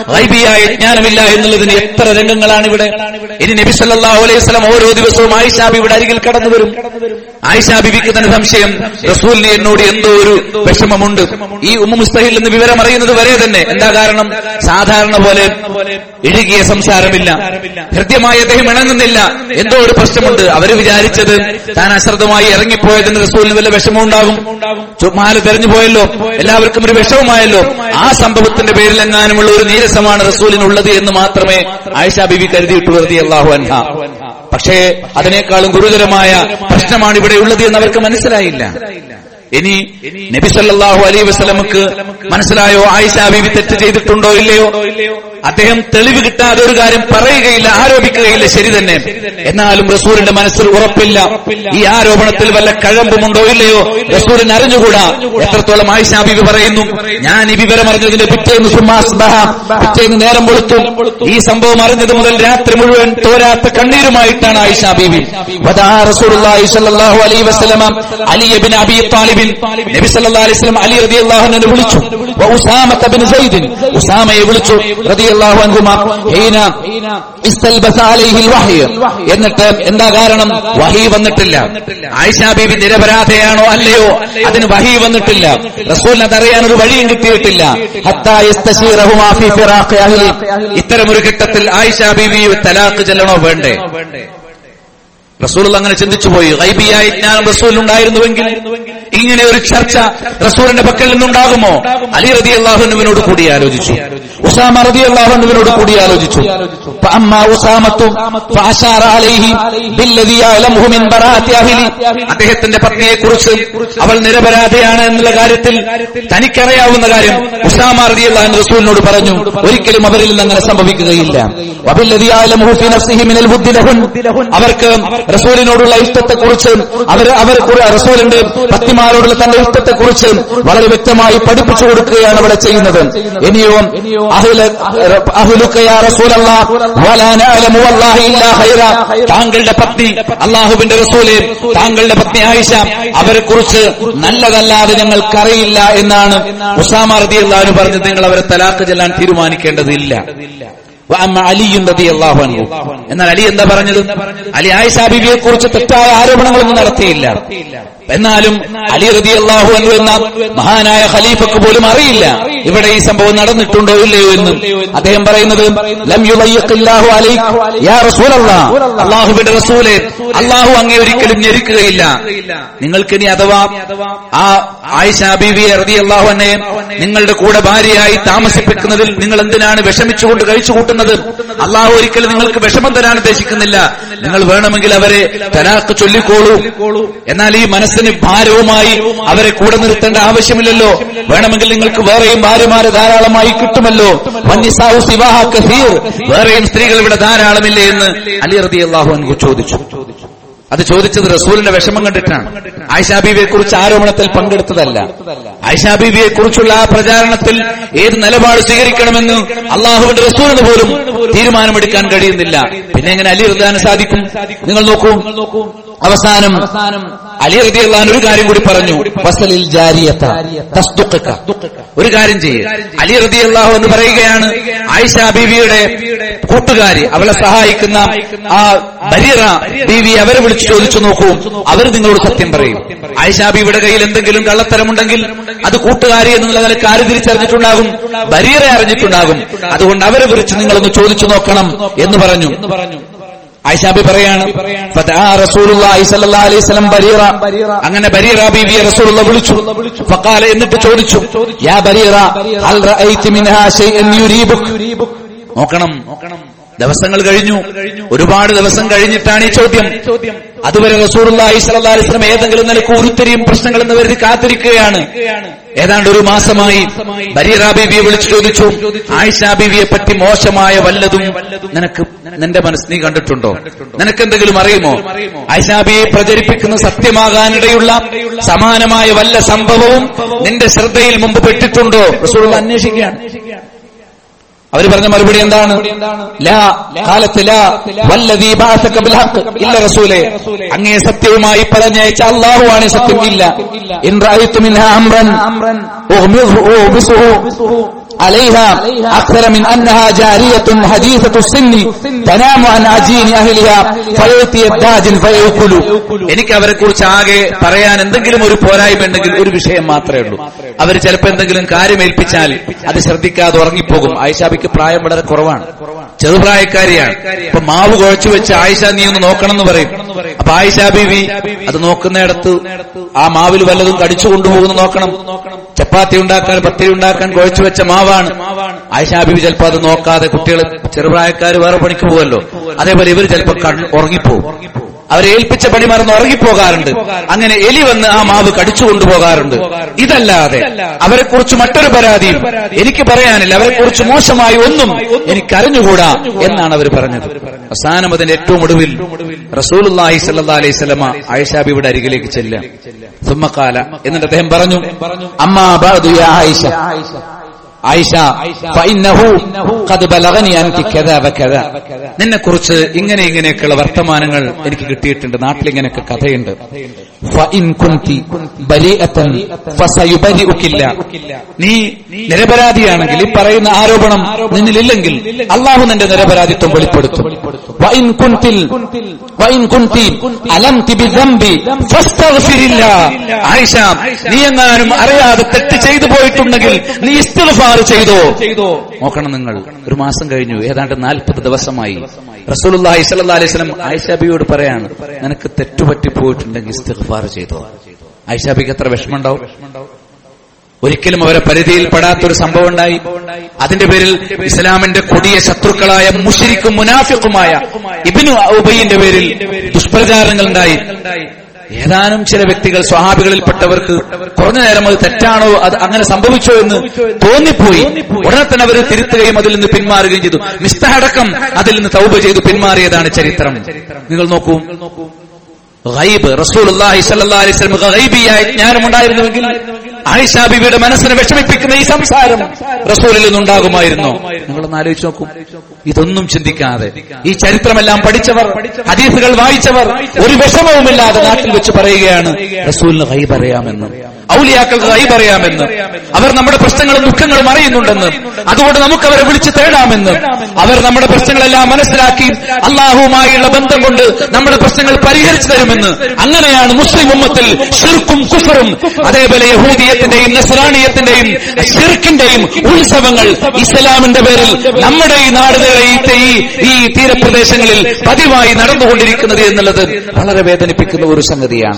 ഗൈബിയായ ജ്ഞാനമില്ല എന്നുള്ളതിന് എത്ര രംഗങ്ങളാണ് ഇവിടെ. ഇനി നബി സല്ലല്ലാഹു അലൈഹി വസല്ലം ഓരോ ദിവസവും ആയിഷ ബീവിയുടെ അരികിൽ കടന്നു വരും. ആയിഷ ബീവിക്ക് തന്നെ സംശയം, റസൂലിന് എന്നോട് എന്തോ ഒരു വിഷമമുണ്ട്. ഈ ഉമ്മു മുസ്തഹിൽ എന്ന് വിവരം അറിയുന്നത് വരെ തന്നെ എന്താ കാരണം? സാധാരണ പോലെ ഇഴുകിയ സംസാരമില്ല, ഹൃദ്യമായി അദ്ദേഹം ഇണങ്ങുന്നില്ല, എന്തോ ഒരു പ്രശ്നമുണ്ട്. അവര് വിചാരിച്ചത് താൻ അശ്രദ്ധമായി ഇറങ്ങിപ്പോയതിന് റസൂലിന് വല്ല വിഷമമുണ്ടാകും, മാല തെരഞ്ഞു പോയല്ലോ, എല്ലാവർക്കും ഒരു വിഷമമായല്ലോ, ആ സംഭവത്തിന്റെ പേരിൽ എങ്ങാനുമുള്ള ഒരു നീരസമാണ് റസൂലിനുള്ളത് എന്ന് മാത്രമേ ആയിഷ ബീവി കരുതിയിട്ടു റളിയല്ലാഹു അൻഹാ. പക്ഷേ അതിനേക്കാളും ഗുരുതരമായ പ്രശ്നമാണ് ഇവിടെ ഉള്ളത് എന്ന് അവർക്ക് മനസ്സിലായില്ല. ഇനി നബി സല്ലല്ലാഹു അലൈഹി വസല്ലമക്ക് മനസ്സിലായോ ആയിഷ ബീവി തെറ്റ് ചെയ്തിട്ടുണ്ടോ ഇല്ലയോ? അദ്ദേഹം തെളിവ് കിട്ടാതെ ഒരു കാര്യം പറയുകയില്ല, ആരോപിക്കുകയില്ല, ശരി തന്നെ. എന്നാലും റസൂലിന്റെ മനസ്സിൽ ഉറപ്പില്ല, ഈ ആരോപണത്തിൽ വല്ല കഴമ്പുമുണ്ടോ ഇല്ലയോ റസൂലിന് അറിഞ്ഞുകൂടാ. എത്രത്തോളം ആയിഷ ബീവി പറയുന്നു, ഞാൻ ഈ വിവരം അറിഞ്ഞതിന്റെ പിറ്റേന്ന് നേരം വെളുത്തു, ഈ സംഭവം അറിഞ്ഞത് മുതൽ രാത്രി മുഴുവൻ തോരാത്ത കണ്ണീരുമായിട്ടാണ് ആയിഷ ബീവി. റസൂലുള്ളാഹി സ്വല്ലല്ലാഹു അലൈഹി വസല്ലം അലി ഇബ്നു അബീ താലിബിൻ, നബി സല്ലല്ലാഹു അലൈഹി വസല്ലം അലി റളിയല്ലാഹു അൻഹു വിളിച്ചു, ഉസാമ ഇബ്നു സൈദ്, ഉസാമയെ വിളിച്ചു റളിയല്ലാഹു അൻഹുമാ. ഹീന ഇസ്തൽബസ അലൈഹിൽ വഹ്യ്, എന്നിട്ട് എന്താ കാരണം? വഹി വന്നിട്ടില്ല. ആയിഷ ബീബി നിരപരാധയാണോ അല്ലയോ അതിന് വഹി വന്നിട്ടില്ല. റസൂലിന് അതറിയാൻ ഒരു വഴിയും കിട്ടിയിട്ടില്ല. ഹത്താ യസ്തശീറഹുമാ ഫീ ഫിറാഖി അഹ്ലി, ഇത്തരമൊരു ഘട്ടത്തിൽ ആയിഷ ബീബി തലാഖ് ചൊല്ലണോ വേണ്ടേ? റസൂൽ അങ്ങനെ ചിന്തിച്ചു പോയി. ഗൈബിയായ ജ്ഞാനം റസൂലിനുണ്ടായിരുന്നുവെങ്കിൽ ഇങ്ങനെ ഒരു ചർച്ച റസൂലിന്റെ പക്കൽ നിന്നുണ്ടാകുമോ? അലി റളിയല്ലാഹു അൻഹുവിനോട് കൂടി ആലോചിച്ചു, ഉസാമ റളിയല്ലാഹു അൻഹുവിനോട് കൂടി ആലോചിച്ചു. ഫഅമ്മാ ഉസാമത്തു ഫഅശാറ അലൈഹി ബില്ലദി യഅലമുഹു മിൻ ബറാഅത്തി അഹ്ലി, അദ്ദേഹത്തിന്റെ പത്നിയെക്കുറിച്ച് അവൾ നിരപരാധിയാണ് എന്നുള്ള കാര്യത്തിൽ തനിക്കറിയാവുന്ന കാര്യം ഉസാമ റളിയല്ലാഹു അൻഹു റസൂലിനോട് പറഞ്ഞു, ഒരിക്കലും അവരിൽ നിന്ന് അങ്ങനെ സംഭവിക്കുകയില്ല. വബില്ലദി യഅലമുഹു ഫീ നഫ്സിഹി മിനൽ ബുദ്ദി ലഹുൻ, അവർക്ക് റസൂലിനോടുള്ള ഇഷ്ടത്തെക്കുറിച്ച് അവർ റസൂലിന്റെ പത്നിമാരോടുള്ള തന്റെ ഇഷ്ടത്തെക്കുറിച്ച് വളരെ വ്യക്തമായി പഠിപ്പിച്ചു കൊടുക്കുകയാണ് അവിടെ ചെയ്യുന്നത്. ഇനിയോ അഹ്ലുക യാ റസൂലല്ലാഹ് വലാ നഅലമു വല്ലാഹി ഇല്ലാ ഖൈറ, താങ്കളുടെ പത്നി അല്ലാഹുവിന്റെ റസൂലേ, താങ്കളുടെ പത്നി ആയിഷ, അവരെ കുറിച്ച് നല്ലതല്ലാതെ ഞങ്ങൾക്കറിയില്ല എന്നാണ് ഉസാമ റളിയല്ലാഹു അൻഹു പറഞ്ഞത്. നിങ്ങൾ അവരെ തലാഖ് ചൊല്ലാൻ തീരുമാനിക്കേണ്ടതില്ല. എന്നാൽ അലി എന്താ പറഞ്ഞത്? അലി ആയിഷ ബീവിയെ കുറിച്ച് തെറ്റായ ആരോപണങ്ങളൊന്നും നടത്തിയില്ല. എന്നാലും അലി റളിയല്ലാഹു അൻഹു എന്ന മഹാനായ ഖലീഫക്ക് പോലും അറിയില്ല ഇവിടെ ഈ സംഭവം നടന്നിട്ടുണ്ടോ ഇല്ലയോ എന്ന്. അദ്ദേഹം പറയുന്നത്, ലം യുളയ്യിഖില്ലാഹു അലൈക യാ റസൂലല്ലാഹ്, അല്ലാഹുവിന്റെ റസൂലേ, അല്ലാഹു അങ്ങേ ഒരിക്കലും ഞെരുക്കുകയില്ല. നിങ്ങൾക്കിനി അഥവാ ആ ആയിഷ ബീവിയെ റളിയല്ലാഹു അൻഹയെ നിങ്ങളുടെ കൂടെ ഭാര്യയായി താമസിപ്പിക്കുന്നതിൽ നിങ്ങൾ എന്തിനാണ് വിഷമിച്ചുകൊണ്ട് കഴിച്ചു കൂട്ടുന്നത്? അല്ലാഹു ഒരിക്കലും നിങ്ങൾക്ക് വിഷമം തരാൻ ഉദ്ദേശിക്കുന്നില്ല. നിങ്ങൾ വേണമെങ്കിൽ അവരെ തലാഖ് ചൊല്ലിക്കോളൂ. എന്നാൽ ഈ മനസ്സിന് ഭാരവുമായി അവരെ കൂടെ നിർത്തേണ്ട ആവശ്യമില്ലല്ലോ. വേണമെങ്കിൽ നിങ്ങൾക്ക് വേറെയും ഭാര്യമാരെ ധാരാളമായി കിട്ടുമല്ലോ. വന്നിസാഉ സിവാഹ കസീർ, വേറെയും സ്ത്രീകൾ ഇവിടെ ധാരാളമില്ലേ എന്ന് അലി റളിയല്ലാഹു അൻഹു ചോദിച്ചു. അത് ചോദിച്ചത് റസൂലിന്റെ വിഷമം കണ്ടിട്ടാണ്. ആയിഷ ബീവിയെ കുറിച്ച് ആരോപണത്തിൽ പങ്കെടുത്തതല്ല. ആയിഷ ബീവിയെ കുറിച്ചുള്ള ആ പ്രചാരണത്തിൽ ഏത് നിലപാട് സ്വീകരിക്കണമെന്ന് അള്ളാഹുവിന്റെ റസൂലിന് പോലും തീരുമാനമെടുക്കാൻ കഴിയുന്നില്ല. പിന്നെ എങ്ങനെ അലി റളിയല്ലാഹു സാധിക്കും? നിങ്ങൾ നോക്കൂ, അവസാനം അലി റളിയല്ലാഹു അൻഹു ഒരു കാര്യം കൂടി പറഞ്ഞു, വസലിൽ ജാരിയത തസ്ദുഖക, ഒരു കാര്യം ചെയ്യ്. അലി റളിയല്ലാഹു അൻഹു പറയുകയാണ്, ആയിഷ ബീവിയുടെ കൂട്ടുകാരി, അവളെ സഹായിക്കുന്ന ആ ബരീറ ബീവി, അവരെ വിളിച്ചു ചോദിച്ചു നോക്കൂ, അവർ നിങ്ങളോട് സത്യം പറയും. ആയിഷ ബീവിയുടെ കയ്യിൽ എന്തെങ്കിലും കള്ളത്തരമുണ്ടെങ്കിൽ അത് കൂട്ടുകാരി എന്നുള്ള നിലക്ക് ആര് തിരിച്ചറിഞ്ഞിട്ടുണ്ടാകും? ബരീറ അറിഞ്ഞിട്ടുണ്ടാകും. അതുകൊണ്ട് അവരെ വിളിച്ച് നിങ്ങളൊന്ന് ചോദിച്ചു നോക്കണം എന്ന് പറഞ്ഞു. ആയിഷ ബി പറയാണ്, റസൂലുള്ളാഹി സ്വല്ലല്ലാഹു അലൈഹി വസല്ലം ബരീറ, അങ്ങനെ ബരീറ ബീവിയെ റസൂലുള്ളാഹി വിളിച്ചു. ഫഖാല, എന്നിട്ട് ചോദിച്ചു, യാ ബരീറ ഹൽ റഅയ്തി മിൻഹാ ശൈഅൻ യുരീബുക്. നോക്കണം, ദിവസങ്ങൾ കഴിഞ്ഞു, ഒരുപാട് ദിവസം കഴിഞ്ഞിട്ടാണ് ഈ ചോദ്യം. അതുവരെ റസൂലുള്ളാഹി സ്വല്ലല്ലാഹു അലൈഹി വസല്ലം ഏതെങ്കിലും നിലയ്ക്ക് ഉരുത്തിരിയും പ്രശ്നങ്ങൾ എന്ന് കരുതി കാത്തിരിക്കുകയാണ്. ഏതാണ്ട് ഒരു മാസമായി ബരീറ ബീവിയെ വിളിച്ചു ചോദിച്ചു, ആയിഷ ബീവിയെ പറ്റി മോശമായ വല്ലതും നിന്റെ മനസ്സ് നീ കണ്ടിട്ടുണ്ടോ? നിനക്കെന്തെങ്കിലും അറിയുമോ? ആയിഷ ബീവിയെ പ്രചരിപ്പിക്കുന്ന സത്യമാകാനിടയുള്ള സമാനമായ വല്ല സംഭവവും നിന്റെ ശ്രദ്ധയിൽ മുമ്പ് പെട്ടിട്ടുണ്ടോ? റസൂലുള്ളാഹി അന്വേഷിക്കുകയാണ്. അവർ പറഞ്ഞ മറുപടി എന്താണ്? ലാ ഖാലത്ത് ലാ വല്ലദീ ബഅസക ബിൽ ഹഖ് ഇല്ല റസൂലേ, അങ്ങേ സത്യവുമായി പറഞ്ഞയച്ച അല്ലാഹുവാണ് സത്യം, ഇല്ല. ഇൻ റഅയ്തു മിൻഹാ അംറൻ ഉഗ്മിസുഹു, عليها أكثر من أنها جارية حديثة السن تنام عن عجين أهلها فيأتي الداج فيأكل. എനിക്ക് അവരെ കുറിച്ച് ആകെ പറയാൻ എന്തെങ്കിലും ഒരു പോരായ്മ ഉണ്ടെങ്കിൽ ഒരു വിഷയം മാത്രമേ ഉള്ളൂ. അവർ ചിലപ്പോൾ എന്തെങ്കിലും കാര്യം ഏൽപ്പിച്ചാൽ അത് ശ്രദ്ധിക്കാതെ ഉറങ്ങിപ്പോകും. ആയിഷാബിക്ക് പ്രായം വളരെ കുറവാണ്, ചെറുപ്രായക്കാരിയാണ്. അപ്പൊ മാവ് കുഴച്ചു വെച്ച് ആയിഷ നീ ഒന്ന് നോക്കണം എന്ന് പറയും. അപ്പൊ ആയിഷാ ബീവി അത് നോക്കുന്നിടത്ത് ആ മാവിൽ വല്ലതും കടിച്ചു കൊണ്ടുപോകുന്നു നോക്കണം. ചപ്പാത്തി ഉണ്ടാക്കാൻ പത്തിരി ഉണ്ടാക്കാൻ കുഴച്ചു വെച്ച മാവാണ്. ആയിഷാ ബീവി ചിലപ്പോ അത് നോക്കാതെ, കുട്ടികൾ ചെറുപ്രായക്കാർ വേറെ പണിക്ക് പോകുമല്ലോ, അതേപോലെ ഇവർ ചിലപ്പോ ഉറങ്ങിപ്പോകും. അവരെ ഏൽപ്പിച്ച പണി മറന്ന് ഉറങ്ങിപ്പോകാറുണ്ട്. അങ്ങനെ എലി വന്ന് ആ മാവ് കടിച്ചു കൊണ്ടുപോകാറുണ്ട്. ഇതല്ലാതെ അവരെക്കുറിച്ച് മറ്റൊരു പരാതിയും എനിക്ക് പറയാനില്ല. അവരെക്കുറിച്ച് മോശമായി ഒന്നും എനിക്കറിഞ്ഞുകൂടാ എന്നാണ് അവർ പറഞ്ഞത്. അവസാനം അതിന്റെ ഏറ്റവും ഒടുവിൽ റസൂലുള്ളാഹി സ്വല്ലല്ലാഹു അലൈഹി വസല്ലമ ആയിഷാ ബിയുടെ അരികിലേക്ക് ചെല്ലുക. സുമ്മ ഖാല, എന്നിട്ട് അദ്ദേഹം പറഞ്ഞു, അമ്മാ ബഅദു യാ ആയിഷ, ആയിഷ ഫഇന്നഹു ഖദ് ബലഗനി അൻകി കദാ വകദാ, നിന്നെക്കുറിച്ച് ഇങ്ങനെയൊക്കെയുള്ള വർത്തമാനങ്ങൾ എനിക്ക് കിട്ടിയിട്ടുണ്ട്, നാട്ടിൽ ഇങ്ങനെയൊക്കെ കഥയുണ്ട്. ഫഇൻ കുൻതി ബരീഅതൻ ഫസയുബരിഉകില്ല, നീ നിരപരാധിയാണെങ്കിൽ, ഈ പറയുന്ന ആരോപണം നിന്നിലില്ലെങ്കിൽ അല്ലാഹു നിന്റെ നിരപരാധിത്വം വെളിപ്പെടുത്തും. വഇൻ കുൻതി അലംതി ബിദംബി ഫസ്തഗ്ഫിരില്ലാ, ആയിഷ നീ എങ്ങാനും അറിയാതെ തെറ്റ് ചെയ്തു പോയിട്ടുണ്ടെങ്കിൽ നീ ഇസ്തിഗ്ഫാർ ചെയ്തോ. നോക്കണം നിങ്ങൾ, ഒരു മാസം കഴിഞ്ഞു, ഏതാണ്ട് 40 ദിവസമായി. റസൂലുള്ളാഹി സ്വല്ലല്ലാഹു അലൈഹി വസല്ലം ആയിഷാ ബിയോട് പറയാണ്, നിനക്ക് തെറ്റുപറ്റി പോയിട്ടുണ്ടെങ്കിൽ ഇസ്തിഗ്ഫാർ ചെയ്തോ. ആയിഷാ ബിക്ക് എത്ര വിഷമമുണ്ടാവും. ഒരിക്കലും അവരെ പരിധിയിൽ പെടാത്തൊരു സംഭവം ഉണ്ടായി. അതിന്റെ പേരിൽ ഇസ്ലാമിന്റെ കൊടിയ ശത്രുക്കളായ മുശ്രിക്കും മുനാഫിഖുമായ ഇബ്നു ഉബയ്യിന്റെ പേരിൽ ദുഷ്പ്രചാരണങ്ങൾ ഉണ്ടായി. ഏതാനും ചില വ്യക്തികൾ, സ്വഹാബികളിൽപ്പെട്ടവർക്ക് കുറഞ്ഞ നേരം അത് തെറ്റാണോ, അത് അങ്ങനെ സംഭവിച്ചോ എന്ന് തോന്നിപ്പോയി. ഉടനെ തന്നെ അവർ തിരുത്തുകയും അതിൽ നിന്ന് പിന്മാറുകയും ചെയ്തു. മിസ്തഹടക്കം അതിൽ നിന്ന് തൗബ ചെയ്തു പിന്മാറിയതാണ് ചരിത്രം. നിങ്ങൾ നോക്കൂ, ഗൈബ്, റസൂലുള്ളാഹി സ്വല്ലല്ലാഹു അലൈഹി വസല്ലം ഗൈബിയായ ജ്ഞാനമുണ്ടായിരുന്നുവെങ്കിൽ ആയിഷാ ബിബിയുടെ മനസ്സിനെ വിഷമിപ്പിക്കുന്ന ഈ സംസാരം റസൂലിൽ നിന്നുണ്ടാകുമായിരുന്നോ? നിങ്ങളൊന്ന് ആലോചിച്ച് നോക്കൂ. ഇതൊന്നും ചിന്തിക്കാതെ ഈ ചരിത്രമെല്ലാം പഠിച്ചവർ, ഹദീസുകൾ വായിച്ചവർ ഒരു വിഷമവുമില്ലാതെ നാട്ടിൽ വെച്ച് പറയുകയാണ് റസൂലിന് ഗൈബ് അറിയാമെന്ന്, ഔലിയാക്കൾക്ക് ഗൈബ് അറിയാമെന്ന്, അവർ നമ്മുടെ പ്രശ്നങ്ങളും ദുഃഖങ്ങളും അറിയുന്നുണ്ടെന്ന്, അതുകൊണ്ട് നമുക്ക് അവരെ വിളിച്ച് തേടാമെന്ന്, അവർ നമ്മുടെ പ്രശ്നങ്ങളെല്ലാം മനസ്സിലാക്കി അല്ലാഹുവുമായുള്ള ബന്ധം കൊണ്ട് നമ്മുടെ പ്രശ്നങ്ങൾ പരിഹരിച്ചു തരുമെന്ന്. അങ്ങനെയാണ് മുസ്ലിം ഉമ്മത്തിൽ ശിർക്കും കുഫറും അതേപോലെ യഹൂദിയത്തിന്റെയും നസ്രാണിയത്തിന്റെയും ശിർക്കിന്റെയും ഉത്സവങ്ങൾ ഇസ്ലാമിന്റെ പേരിൽ നമ്മുടെ ഈ നാടുകളെ ഈ തീരപ്രദേശങ്ങളിൽ പതിവായി നടന്നുകൊണ്ടിരിക്കുന്നത് എന്നുള്ളത് വളരെ വേദനിപ്പിക്കുന്ന ഒരു സംഗതിയാണ്.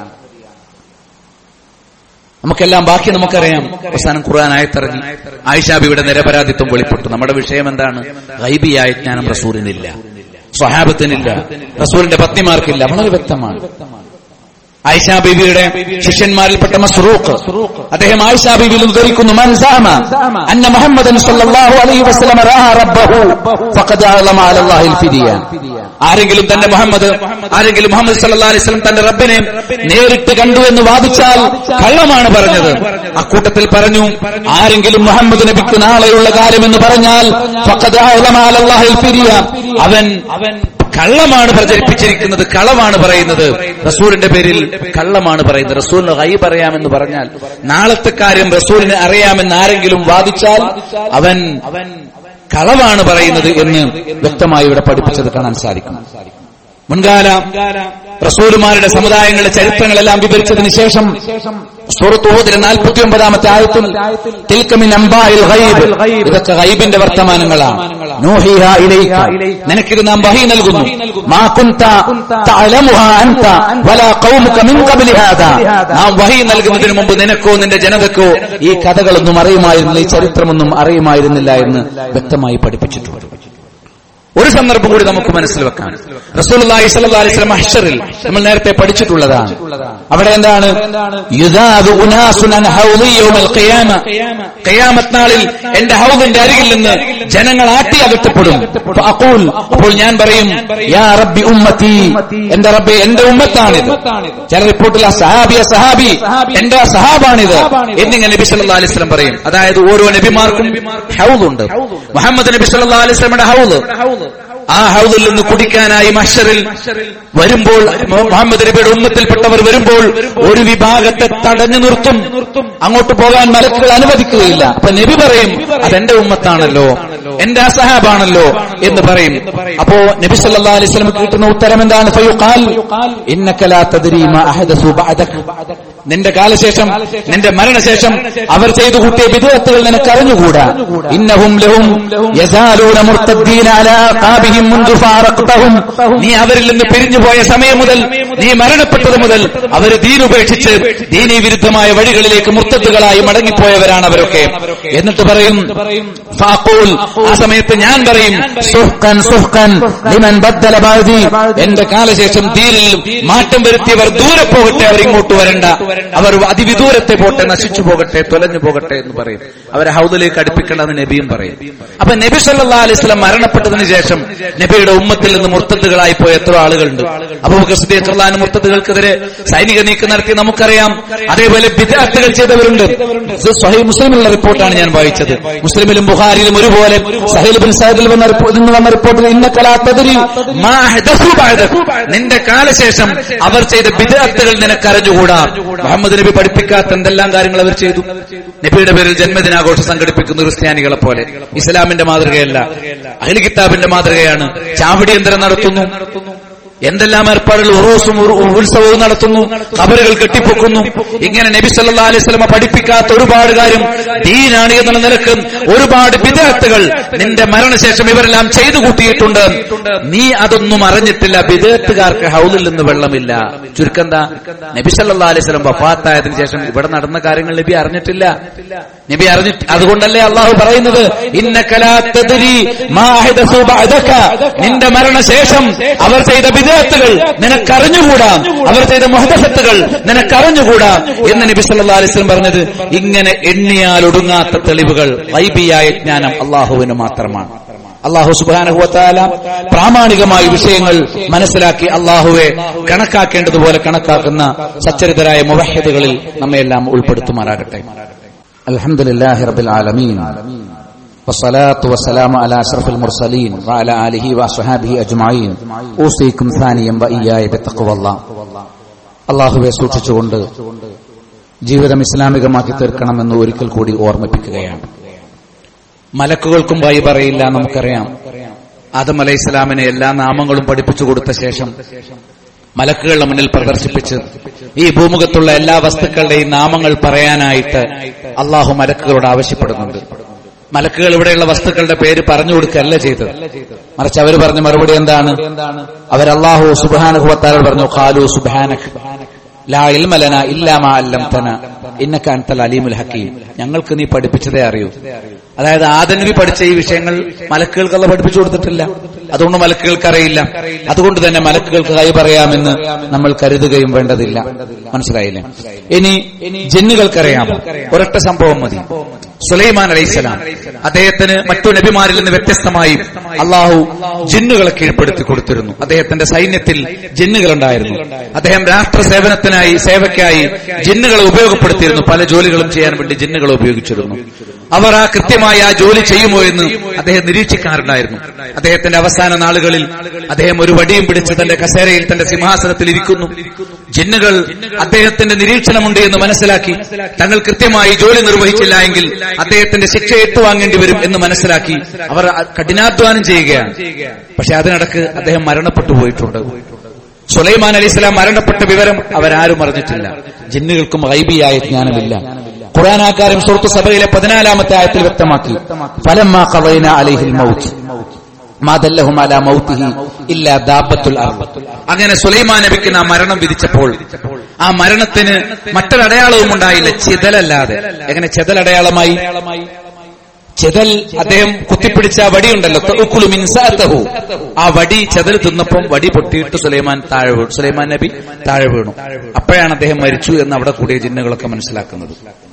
നമുക്കെല്ലാം ബാക്കി നമുക്കറിയാം. അവസാനം ഖുർആൻ ആയത്തിറങ്ങി, ആയിഷാ ബിയുടെ നിരപരാധിത്വം വെളിപ്പെട്ടു. നമ്മുടെ വിഷയം എന്താണ്? ഗൈബിയായ ജ്ഞാനം റസൂലിനില്ല, സ്വഹാബത്തിനില്ല, റസൂലിന്റെ പത്നിമാർക്കില്ല. വളരെ വ്യക്തമാണ്. ആയിഷാ ബീവിയുടെ ശിഷ്യന്മാരിൽപ്പെട്ട മസ്റൂഖ്, അദ്ദേഹം ആയിഷാ ബീവിയിൽ ഉദ്ധരിക്കുന്നു, മൻ സഅമ അന്ന മുഹമ്മദൻ സ്വല്ലല്ലാഹു അലൈഹി വസല്ലം റഅ റബ്ബഹു ഫഖദ് അഅലമ അലല്ലാഹിൽ ഫിദിയ. ആരെങ്കിലും മുഹമ്മദ് സല്ലല്ലാഹു അലൈഹി വസല്ലം തന്റെ റബ്ബിനെ നേരിട്ട് കണ്ടു എന്ന് വാദിച്ചാൽ കള്ളമാണ് പറഞ്ഞത്. അക്കൂട്ടത്തിൽ പറഞ്ഞു, ആരെങ്കിലും മുഹമ്മദ് നബിക്ക് നാളെയുള്ള കാര്യമെന്ന് പറഞ്ഞാൽ ഫഖദ് അഅലമ അലല്ലാഹിൽ ഫിദിയ, അവൻ കള്ളമാണ് പ്രചരിപ്പിച്ചിരിക്കുന്നത്, കളവാണ് പറയുന്നത്, റസൂലിന്റെ പേരിൽ കള്ളമാണ് പറയുന്നത്. റസൂലിന് ഗൈബ് അറിയാമെന്ന് പറഞ്ഞാൽ, നാളത്തെ കാര്യം റസൂലിന് അറിയാമെന്ന് ആരെങ്കിലും വാദിച്ചാൽ അവൻ കളവാണ് പറയുന്നത് എന്ന് വ്യക്തമായി ഇവിടെ പഠിപ്പിച്ചത് കാണാൻ സാധിക്കും. മുൻകാല റസൂലുമാരുടെ സമുദായങ്ങളുടെ ചരിത്രങ്ങളെല്ലാം വിവരിച്ചതിന് ശേഷം സൂറത്ത് ഹൂദിലെ 49-ാമത്തെ ആയത്തിൽ തിൽക മിൻ അംബാഇൽ ഗൈബ്, ഇതൊക്കെ ഗൈബിന്റെ വർത്തമാനങ്ങളാണ്. നൂഹിഹാ ഇലൈക, നിനക്കിത് നാം വഹി നൽകുന്നു. മാ കുൻത തഅലമുഹാ അൻത വലാ ഖൗമുക മിൻ ഖബ്ലി ഹാദാ, നാം വഹി നൽകുന്നതിന് മുമ്പ് നിനക്കോ നിന്റെ ജനതക്കോ ഈ കഥകളൊന്നും അറിയുമായിരുന്നില്ല, ഈ ചരിത്രമൊന്നും അറിയുമായിരുന്നില്ല എന്ന് വ്യക്തമായി പഠിപ്പിച്ചിട്ടുണ്ട്. ഒരു സന്ദർഭം കൂടി നമുക്ക് മനസ്സിൽ വെക്കാം. റസൂലുള്ളാഹി സ്വല്ലല്ലാഹു അലൈഹി വസല്ലം മഹ്ശറിൽ നമ്മൾ നേരത്തെ പഠിച്ചിട്ടുള്ളതാണ്. അവിടെ എന്താണ്? യുദാദു ഉനാസുൻ അൻ ഹൗളി യൗമൽ ഖിയാമ, ഖിയാമത്ത് നാളിൽ എന്റെ ഹൗദിന്റെ അരികിൽ നിന്ന് ജനങ്ങൾ ആട്ടി അകറ്റപ്പെടും. ഫഅഖൂൽ, അപ്പോൾ ഞാൻ പറയും, യാ റബ്ബി ഉമ്മത്തി, എന്റെ റബ്ബേ എന്റെ ഉമ്മത്താണിത്. ചില റിപ്പോർട്ടിൽ സഹാബി എന്റെ സഹാബാണിത് എന്നിങ്ങനെ നബി സല്ലല്ലാഹു അലൈഹി വസല്ലം പറയും. അതായത് ഓരോ നബിമാർക്കും ഹൗദുണ്ട്. മുഹമ്മദ് നബി സല്ലല്ലാഹു അലൈഹി വസല്ലമയുടെ ഹൗദ് ആ ഹൗദിൽ നിന്ന് കുടിക്കാനായി മഹ്ശറിൽ വരുമ്പോൾ, മുഹമ്മദ് നബിയുടെ ഉമ്മത്തിൽപ്പെട്ടവർ വരുമ്പോൾ ഒരു വിഭാഗത്തെ തടഞ്ഞു നിർത്തും. അങ്ങോട്ട് പോകാൻ മലക്കുകൾ അനുവദിക്കുകയില്ല. അപ്പൊ നബി പറയും, അതെന്റെ ഉമ്മത്താണല്ലോ, എന്റെ അസഹാബാണല്ലോ എന്ന് പറയും. അപ്പോ നബി സല്ലല്ലാഹു അലൈഹി വസല്ലം കിട്ടുന്ന ഉത്തരം എന്താണ്? ഫയുഖാൽ ഇന്നക ലാ തദ്രി മാ അഹദസു ബഅദക. നിന്റെ കാലശേഷം, നിന്റെ മരണശേഷം അവർ ചെയ്തു കൂട്ടിയ ബിദ്അത്തുകൾ നിനക്ക് അറിഞ്ഞുകൂടാ. ഇന്നഹും ലഹും യസാലൂന മുർതദ്ദീന അലാ ഖാബിഹിം മുൻദു ഫാറഖ്തഹും. നീ അവരിൽ നിന്ന് പിരിഞ്ഞു പോയ സമയം മുതൽ, നീ മരണപ്പെട്ടത് മുതൽ അവർ ദീൻ ഉപേക്ഷിച്ച് ദീനീ വിരുദ്ധമായ വഴികളിലേക്ക് മുർത്തദ്ദുകളായി മടങ്ങിപ്പോയവരാണ് അവരൊക്കെ. എന്നിട്ട് പറയും ഫാഖൂൽ, ആ സമയത്ത് ഞാൻ പറയും സുഹ്ഖൻ സുഹ്ഖൻ ലിമൻ ബദ്ദല ബഅദി. എന്റെ കാലശേഷം ദീനിൽ മാറ്റം വരുത്തിയവർ ദൂരെ പോകട്ടെ, അവർ ഇങ്ങോട്ട് വരണ്ട, അവർ അതിവിദൂരത്തെ പോട്ടെ, നശിച്ചു പോകട്ടെ, തൊലഞ്ഞു പോകട്ടെ എന്ന് പറയും. അവരെ ഹൗദിലേക്ക് അടുപ്പിക്കണമെന്ന് നബിയും പറയും. അപ്പൊ നബി സല്ലല്ലാഹു അലൈഹി വസല്ലം മരണപ്പെട്ടതിന് ശേഷം നബിയുടെ ഉമ്മത്തിൽ നിന്ന് മുർത്തദ്ദുകളായി പോയ എത്ര ആളുകളുണ്ട്. അബൂബക്കർ സിദ്ദീഖ് റളിയല്ലാഹു അൻഹു മുർത്തദ്ദുകൾക്കെതിരെ സൈനിക നീക്കം നടത്തി, നമുക്കറിയാം. അതേപോലെ ബിദ്അത്തുകൾ ചെയ്തവരുണ്ട്. സ്വഹീഹ് മുസ്ലിമിലുള്ള റിപ്പോർട്ടാണ് ഞാൻ വായിച്ചത്. മുസ്ലിമിലും ബുഖാരിയിലും ഒരുപോലെ സഹീൽ ബിൻ സഅദിൽ വന്ന റിപ്പോർട്ടിൽ ഇന്നക ലാ തദ്രി മാ അഹദസു ബഅദക. നിന്റെ കാലശേഷം അവർ ചെയ്ത ബിദ്അത്തുകൾ നിനക്കറിഞ്ഞുകൂടാ. മുഹമ്മദ് നബി പഠിപ്പിക്കാത്ത എന്തെല്ലാം കാര്യങ്ങൾ അവർ ചെയ്തു. നബിയുടെ പേരിൽ ജന്മദിനാഘോഷം സംഘടിപ്പിക്കുന്ന ക്രിസ്ത്യാനികളെ പോലെ. ഇസ്ലാമിന്റെ മാതൃകയല്ല, അഹ്ലു കിതാബിന്റെ മാതൃകയാണ്. ചാവടിയന്തരം നടത്തുന്നു, എന്തെല്ലാം ഏർപ്പാടുകൾ, ഉറൂസും ഉത്സവവും നടത്തുന്നു, ഖബറുകൾ കെട്ടിപ്പൊക്കുന്നു. ഇങ്ങനെ നബി സല്ലല്ലാഹു അലൈഹി വസല്ലം പഠിപ്പിക്കാത്ത ഒരുപാട് കാര്യം ദീനാണ് എന്നുള്ള നിലക്ക് ഒരുപാട് ബിദ്അത്തുകൾ നിന്റെ മരണശേഷം ഇവരെല്ലാം ചെയ്തു കൂട്ടിയിട്ടുണ്ട്. നീ അതൊന്നും അറിഞ്ഞിട്ടില്ല. ബിദ്അത്തുകാർക്ക് ഹൗദിൽ നിന്ന് വെള്ളമില്ല. ചുരുക്കെന്താ, നബി സല്ലല്ലാഹു അലൈഹി വസല്ലം വഫാത്തായതിനു ശേഷം ഇവിടെ നടന്ന കാര്യങ്ങൾ നബി അറിഞ്ഞിട്ടില്ല. നബി അറിഞ്ഞിട്ട്, അതുകൊണ്ടല്ലേ അള്ളാഹു പറയുന്നത് ഇന്നക ലാ തദ്രി മാ അഹദസു ബഅദക. നിന്റെ മരണശേഷം അവർ ചെയ്ത ബിദ്അത്തുകൾ നിനക്കറിഞ്ഞുകൂടാ, അവർ ചെയ്ത മുഹദസത്തുകൾ നിനക്കറിഞ്ഞുകൂടാ എന്ന് നബി സല്ലല്ലാഹു അലൈഹി വസല്ലം പറഞ്ഞത്. ഇങ്ങനെ എണ്ണിയാൽ ഒടുങ്ങാത്ത തെളിവുകൾ, ഗൈബിയായ ജ്ഞാനം അള്ളാഹുവിന് മാത്രമാണ്. അള്ളാഹു സുബ്ഹാനഹു വ തആല പ്രാമാണികമായ വിഷയങ്ങൾ മനസ്സിലാക്കി അള്ളാഹുവെ കണക്കാക്കേണ്ടതുപോലെ കണക്കാക്കുന്ന സച്ചരിതരായ മുവഹ്ഹിദുകളിൽ നമ്മയെല്ലാം ഉൾപ്പെടുത്തുമാറാകട്ടെ. അൽഹംദുലില്ലാഹി റബ്ബിൽ ആലമീൻ വസ്സലാത്തു വസ്സലാമു അലാ അഷ്റഫിൽ മുർസലീൻ വഅലാ ആലിഹി വഅസ്ഹാബിഹി അജ്മഈൻ. ഊസീകും സാനിയം വഇയ്യായ ബിത്തഖ്വല്ലാഹ്. അല്ലാഹുവെ സൂക്ഷിച്ചുകൊണ്ട് ജീവിതം ഇസ്ലാമികമാക്കി തീർക്കണമെന്ന് ഒരിക്കൽ കൂടി ഓർമ്മിപ്പിക്കുകയാണ്. മലക്കുകൾക്കും വഴി പറയില്ല, നമുക്കറിയാം. ആദം അലൈഹിസ്സലാമിനെ എല്ലാ നാമങ്ങളും പഠിപ്പിച്ചു കൊടുത്ത ശേഷം മലക്കുകളുടെ മുന്നിൽ പ്രദർശിപ്പിച്ച് ഈ ഭൂമുഖത്തുള്ള എല്ലാ വസ്തുക്കളുടെയും നാമങ്ങൾ പറയാനായിട്ട് അള്ളാഹു മലക്കുകളോട് ആവശ്യപ്പെടുന്നുണ്ട്. മലക്കുകൾ ഇവിടെയുള്ള വസ്തുക്കളുടെ പേര് പറഞ്ഞു കൊടുക്കുകയല്ല ചെയ്തത്, മറിച്ച് അവർ പറഞ്ഞ മറുപടി എന്താണ്? അവർ അല്ലാഹു സുബ്ഹാനഹു വ തആല പറഞ്ഞു, ഖാലു സുബ്ഹാനക ലാ ഇൽമ ലനാ ഇല്ലാ മാ അല്ലംതനാ ഇന്നക അൻതൽ അലീമുൽ ഹകീം. ഞങ്ങൾക്ക് നീ പഠിപ്പിച്ചതേ അറിയൂ. അതായത് ആദം നബി പഠിച്ച ഈ വിഷയങ്ങൾ മലക്കുകൾക്ക് അല്ലാഹു പഠിപ്പിച്ചു കൊടുത്തിട്ടില്ല. അതുകൊണ്ട് മലക്കുകൾക്ക് അറിയില്ല. അതുകൊണ്ട് തന്നെ മലക്കുകൾക്ക് കൈ പറയാമെന്ന് നമ്മൾ കരുതുകയും വേണ്ടതില്ല. മനസ്സിലായില്ലേ? ഇനി ജിന്നുകൾക്കറിയാം. ഒരൊറ്റ സംഭവം മതി. സുലൈമാൻ അലൈഹിസ്സലാം, അദ്ദേഹത്തിന് മറ്റു നബിമാരിൽ നിന്ന് വ്യത്യസ്തമായി അള്ളാഹു ജിന്നുകളെ കീഴ്പ്പെടുത്തി കൊടുത്തിരുന്നു. അദ്ദേഹത്തിന്റെ സൈന്യത്തിൽ ജിന്നുകളുണ്ടായിരുന്നു. അദ്ദേഹം രാഷ്ട്ര സേവയ്ക്കായി ജിന്നുകളെ ഉപയോഗപ്പെടുത്തിയിരുന്നു. പല ജോലികളും ചെയ്യാൻ വേണ്ടി ജിന്നുകളെ ഉപയോഗിച്ചിരുന്നു. അവർ ആ കൃത്യമായി ആ ജോലി ചെയ്യുമോ എന്ന് അദ്ദേഹം നിരീക്ഷിക്കാറുണ്ടായിരുന്നു. അദ്ദേഹത്തിന്റെ അവസാന നാളുകളിൽ അദ്ദേഹം ഒരു വടിയും പിടിച്ച് തന്റെ കസേരയിൽ, തന്റെ സിംഹാസനത്തിൽ ഇരിക്കുന്നു. ജിന്നുകൾ അദ്ദേഹത്തിന്റെ നിരീക്ഷണമുണ്ട് എന്ന് മനസ്സിലാക്കി തങ്ങൾ കൃത്യമായി ജോലി നിർവഹിച്ചില്ല എങ്കിൽ അദ്ദേഹത്തിന്റെ ശിക്ഷ ഏറ്റുവാങ്ങേണ്ടി വരും എന്ന് മനസ്സിലാക്കി അവർ കഠിനാധ്വാനം ചെയ്യുകയാണ്. പക്ഷെ അതിനിടക്ക് അദ്ദേഹം മരണപ്പെട്ടു പോയിട്ടുണ്ട്. സുലൈമാൻ അലൈഹിസ്സലാം മരണപ്പെട്ട വിവരം അവരാരും അറിഞ്ഞിട്ടില്ല. ജിന്നുകൾക്കും ഗൈബിയായ ജ്ഞാനമില്ല. ഖുർആൻ ആകാരം സൂറത്ത് സബയിലെ 14-ാമത്തെ ആയത്തിൽ വ്യക്തമാക്കി, ഫലമ്മാ ഖദൈനാ അലൈഹിൽ മൗത്ത് മാ ദല്ലഹും അലാ മൗതിഹി ഇല്ലാ ദാബത്തുൽ അർദ്. അങ്ങനെ സുലൈമാൻ നബിക്ക് ആ മരണം വിധിച്ചപ്പോൾ ആ മരണത്തിന് മറ്റൊരടയാളവും ഉണ്ടായില്ല, ചിതലല്ലാതെ. എങ്ങനെ ചിതലടയാളമായി? ചെതൽ, അദ്ദേഹം കുത്തിപ്പിടിച്ച വടിയുണ്ടല്ലോ, തഅകുലു മിൻ സഅതഹു. ആ വടി ചെതൽ തിന്നപ്പം വടി പൊട്ടിയിട്ട് സുലൈമാൻ നബി താഴെ വീണു. അപ്പോഴാണ് അദ്ദേഹം മരിച്ചു എന്ന് അവിടെ കൂടിയ ജിന്നുകളൊക്കെ മനസ്സിലാക്കുന്നത്.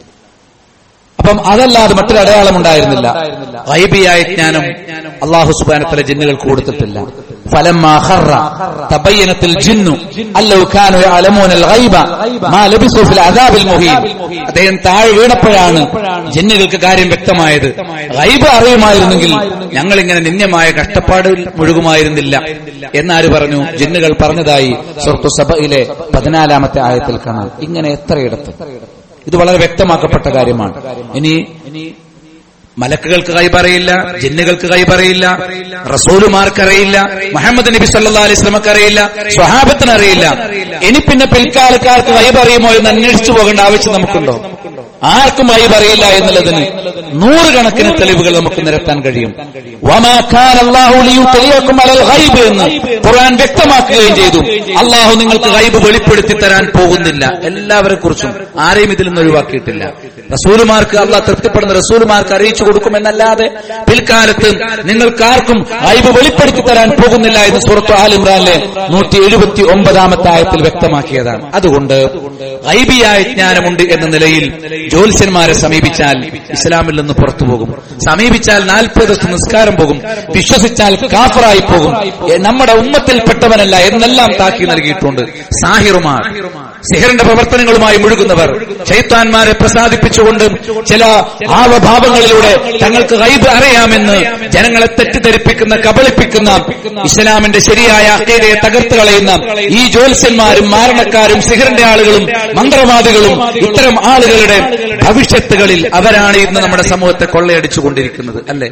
അപ്പം അതല്ലാതെ മറ്റൊരു അടയാളം ഉണ്ടായിരുന്നില്ല. ഗൈബിയായ ജ്ഞാനം അല്ലാഹു സുബ്ഹാനഹു വ തആല ജിന്നുകൾക്ക് കൊടുത്തിട്ടില്ല. ഫലമ്മാ ഖറ തബയ്യനത്തിൽ ജിന്നു അല്ലൗ കാനൂ യഅലമൂനൽ ഗൈബ മാ ലബിസു ഫിൽ അദാബിൽ മുഹീൻ. അദ്ദേഹം താഴെ വീണപ്പോഴാണ് ജിന്നുകൾക്ക് കാര്യം വ്യക്തമായത്. ഗൈബ് അറിയുമായിരുന്നെങ്കിൽ ഞങ്ങൾ ഇങ്ങനെ നിന്ദ്യമായ കഷ്ടപ്പാടിൽ മുഴുകുമായിരുന്നില്ല എന്നാര് പറഞ്ഞു? ജിന്നുകൾ പറഞ്ഞതായി സൂറത്തു സബയിലെ 14-ാമത്തെ ആയത്തിൽ കാണാം. ഇങ്ങനെ എത്രയിടത്ത് ഇത് വളരെ വ്യക്തമാക്കപ്പെട്ട കാര്യമാണ്. ഇനി മലക്കുകൾക്ക് ഗൈബ് അറിയില്ല, ജിന്നുകൾക്ക് ഗൈബ് അറിയില്ല, റസൂലുമാർക്കറിയില്ല, മുഹമ്മദ് നബി സല്ലല്ലാഹു അലൈഹി വസല്ലമക്ക് അറിയില്ല, സ്വഹാബത്തിന് അറിയില്ല. ഇനി പിന്നെ പിൽക്കാലക്കാർക്ക് ഗൈബ് അറിയുമോ എന്ന് അന്വേഷിച്ചു പോകേണ്ട ആവശ്യം നമുക്കുണ്ടോ? ആർക്കും ഗൈബ് അറിയില്ല എന്നുള്ളതിന് 100 കണക്കിന് തെളിവുകൾ നമുക്ക് നിരത്താൻ കഴിയും. വമാ കാന അല്ലാഹു ലിയുത്ലിയകും അലൽ ഗൈബ് എന്ന് ഖുർആൻ വ്യക്തമാക്കുകയും ചെയ്തു. അല്ലാഹു നിങ്ങൾക്ക് ഗൈബ് വെളിപ്പെടുത്തി തരാൻ പോകുന്നില്ല. എല്ലാവരെ കുറിച്ചും ആരെയും ഇതിൽ നിന്ന് ഒഴിവാക്കിയിട്ടില്ല. റസൂലുമാർക്ക് അല്ലാഹു തൃപ്തിപ്പെടുന്ന റസൂലുമാർക്ക് അറിയിച്ചു കൊടുക്കുമെന്നല്ലാതെ പിൽക്കാലത്ത് നിങ്ങൾക്കാർക്കും ഗൈബ് വെളിപ്പെടുത്തി തരാൻ പോകുന്നില്ല എന്ന് സൂറത്ത് ആൽ ഇംറാനിലെ 179-ാമത്തെ ആയത്തിൽ വ്യക്തമാക്കിയതാണ്. അതുകൊണ്ട് ഗൈബിയായ ജ്ഞാനമുണ്ട് എന്ന നിലയിൽ ജ്യോത്സ്യന്മാരെ സമീപിച്ചാൽ ഇസ്ലാമിൽ നിന്ന് പുറത്തു പോകും. സമീപിച്ചാൽ 40 ദിവസം നിസ്കാരം പോകും. വിശ്വസിച്ചാൽ കാഫറായി പോകും. നമ്മുടെ ഉമ്മത്തിൽപ്പെട്ടവനല്ല എന്നെല്ലാം താക്കി നൽകിയിട്ടുണ്ട്. സാഹിറുമാർ, സിഹറിന്റെ പ്രവർത്തനങ്ങളുമായി മുഴുകുന്നവർ, ശൈത്താന്മാരെ പ്രസാദിപ്പിച്ചുകൊണ്ട് ചില ആവഭാവങ്ങളിലൂടെ തങ്ങൾക്ക് ഗൈബ് അറിയാമെന്ന് ജനങ്ങളെ തെറ്റിദ്ധരിപ്പിക്കുന്ന, കബളിപ്പിക്കുന്ന, ഇസ്ലാമിന്റെ ശരിയായ അഖീദയെ തകർത്ത് കളയുന്ന ഈ ജ്യോത്സ്യന്മാരും മാരണക്കാരും സിഹറിന്റെ ആളുകളും മന്ത്രവാദികളും ഇത്തരം ആളുകളുടെ ഭവിഷ്യത്തുകളിൽ അവരാണ് ഇന്ന് നമ്മുടെ സമൂഹത്തെ കൊള്ളയടിച്ചുകൊണ്ടിരിക്കുന്നത്. അല്ലേ?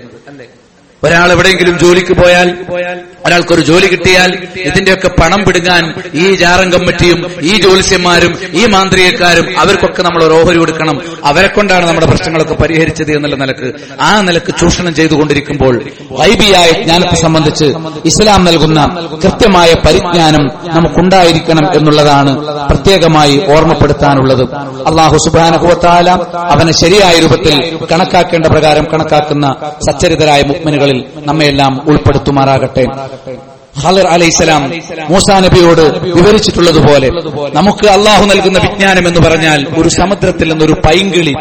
ഒരാൾ എവിടെയെങ്കിലും ജോലിക്ക് പോയാൽ, ഒരാൾക്കൊരു ജോലി കിട്ടിയാൽ ഇതിന്റെയൊക്കെ പണം പിടുങ്ങാൻ ഈ ജാറം കമ്മിറ്റിയും ഈ ജ്യോത്സ്യന്മാരും ഈ മാന്ത്രികക്കാരും അവർക്കൊക്കെ നമ്മൾ ഒരു ഓഹരി കൊടുക്കണം, അവരെ കൊണ്ടാണ് നമ്മുടെ പ്രശ്നങ്ങളൊക്കെ പരിഹരിച്ചത് എന്നുള്ള നിലക്ക് ആ നിലക്ക് ചൂഷണം ചെയ്തുകൊണ്ടിരിക്കുമ്പോൾ ഗൈബിയായ ജ്ഞാനത്തെ സംബന്ധിച്ച് ഇസ്ലാം നൽകുന്ന കൃത്യമായ പരിജ്ഞാനം നമുക്കുണ്ടായിരിക്കണം എന്നുള്ളതാണ് പ്രത്യേകമായി ഓർമ്മപ്പെടുത്താനുള്ളത്. അല്ലാഹു സുബ്ഹാനഹു വ തആല അവനെ ശരിയായ രൂപത്തിൽ കണക്കാക്കേണ്ട പ്രകാരം കണക്കാക്കുന്ന സച്ചരിതരായ മുഅ്മിനുകളിൽ നമ്മയെല്ലാം ഉൾപ്പെടുത്തുമാറാകട്ടെ. ഖളിർ അലൈഹിസ്സലാം മൂസാ നബിയോട് വിവരിച്ചിട്ടുള്ളതുപോലെ നമുക്ക് അള്ളാഹു നൽകുന്ന വിജ്ഞാനം എന്ന് പറഞ്ഞാൽ ഒരു സമുദ്രത്തിൽ നിന്നൊരു പൈങ്കിളി,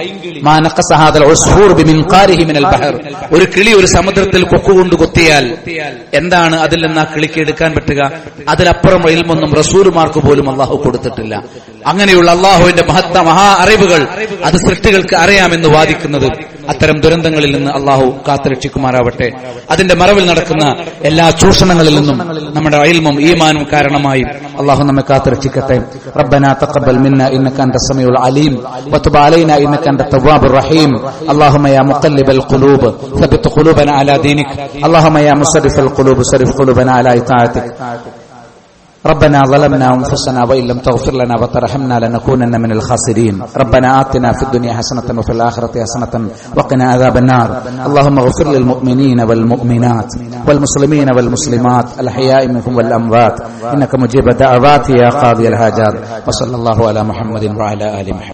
ഒരു കിളി ഒരു സമുദ്രത്തിൽ കൊക്കുകൊണ്ട് കൊത്തിയാൽ എന്താണ് അതിൽ നിന്ന് ആ കിളിക്ക് എടുക്കാൻ പറ്റുക? അതിലപ്പുറം ഇൽമൊന്നും റസൂലുമാർക്ക് പോലും അള്ളാഹു കൊടുത്തിട്ടില്ല. അങ്ങനെയുള്ള അള്ളാഹുവിന്റെ മഹാ അറിവുകൾ അത് സൃഷ്ടികൾക്ക് അറിയാമെന്ന് വാദിക്കുന്നത് അത്തരം ദുരന്തങ്ങളിൽ നിന്ന് അള്ളാഹു കാത്തുരക്ഷിക്കുമാറാവട്ടെ. അതിന്റെ മറവിൽ നടക്കുന്ന എല്ലാ ചൂഷണങ്ങളിൽ നിന്നും നമ്മുടെ ഇൽമും ഈമാനും കാരണമായി അള്ളാഹു നമ്മെ കാത്തുരക്ഷിക്കട്ടെ. റബ്ബനാ തഖബ്ബൽ മിന്നാ ഇന്നക അൻത സമീഉൽ അലീം വതുബ് അലൈനാ ഇന്നക അൻത തവ്വാബുർ റഹീം. അല്ലാഹുമ്മ യാ മുഖല്ലിബൽ ഖുലൂബ് സബ്ബിത് ഖുലൂബനാ അലാ ദീനിക്. അല്ലാഹുമ്മ യാ മുസർരിഫൽ ഖുലൂബ് സർരിഫ് ഖുലൂബനാ അലാ ഇതാഅതിക്. ربنا ظلمنا أنفسنا وإن لم تغفر لنا وترحمنا لنكونن من الخاسرين. ربنا آتنا في الدنيا حسنة وفي الآخرة حسنة وقنا عذاب النار. اللهم اغفر للمؤمنين والمؤمنات والمسلمين والمسلمات الأحياء منهم والأموات إنك مجيب الدعوات يا قاضي الحاجات. وصلى الله على محمد وعلى آل محمد.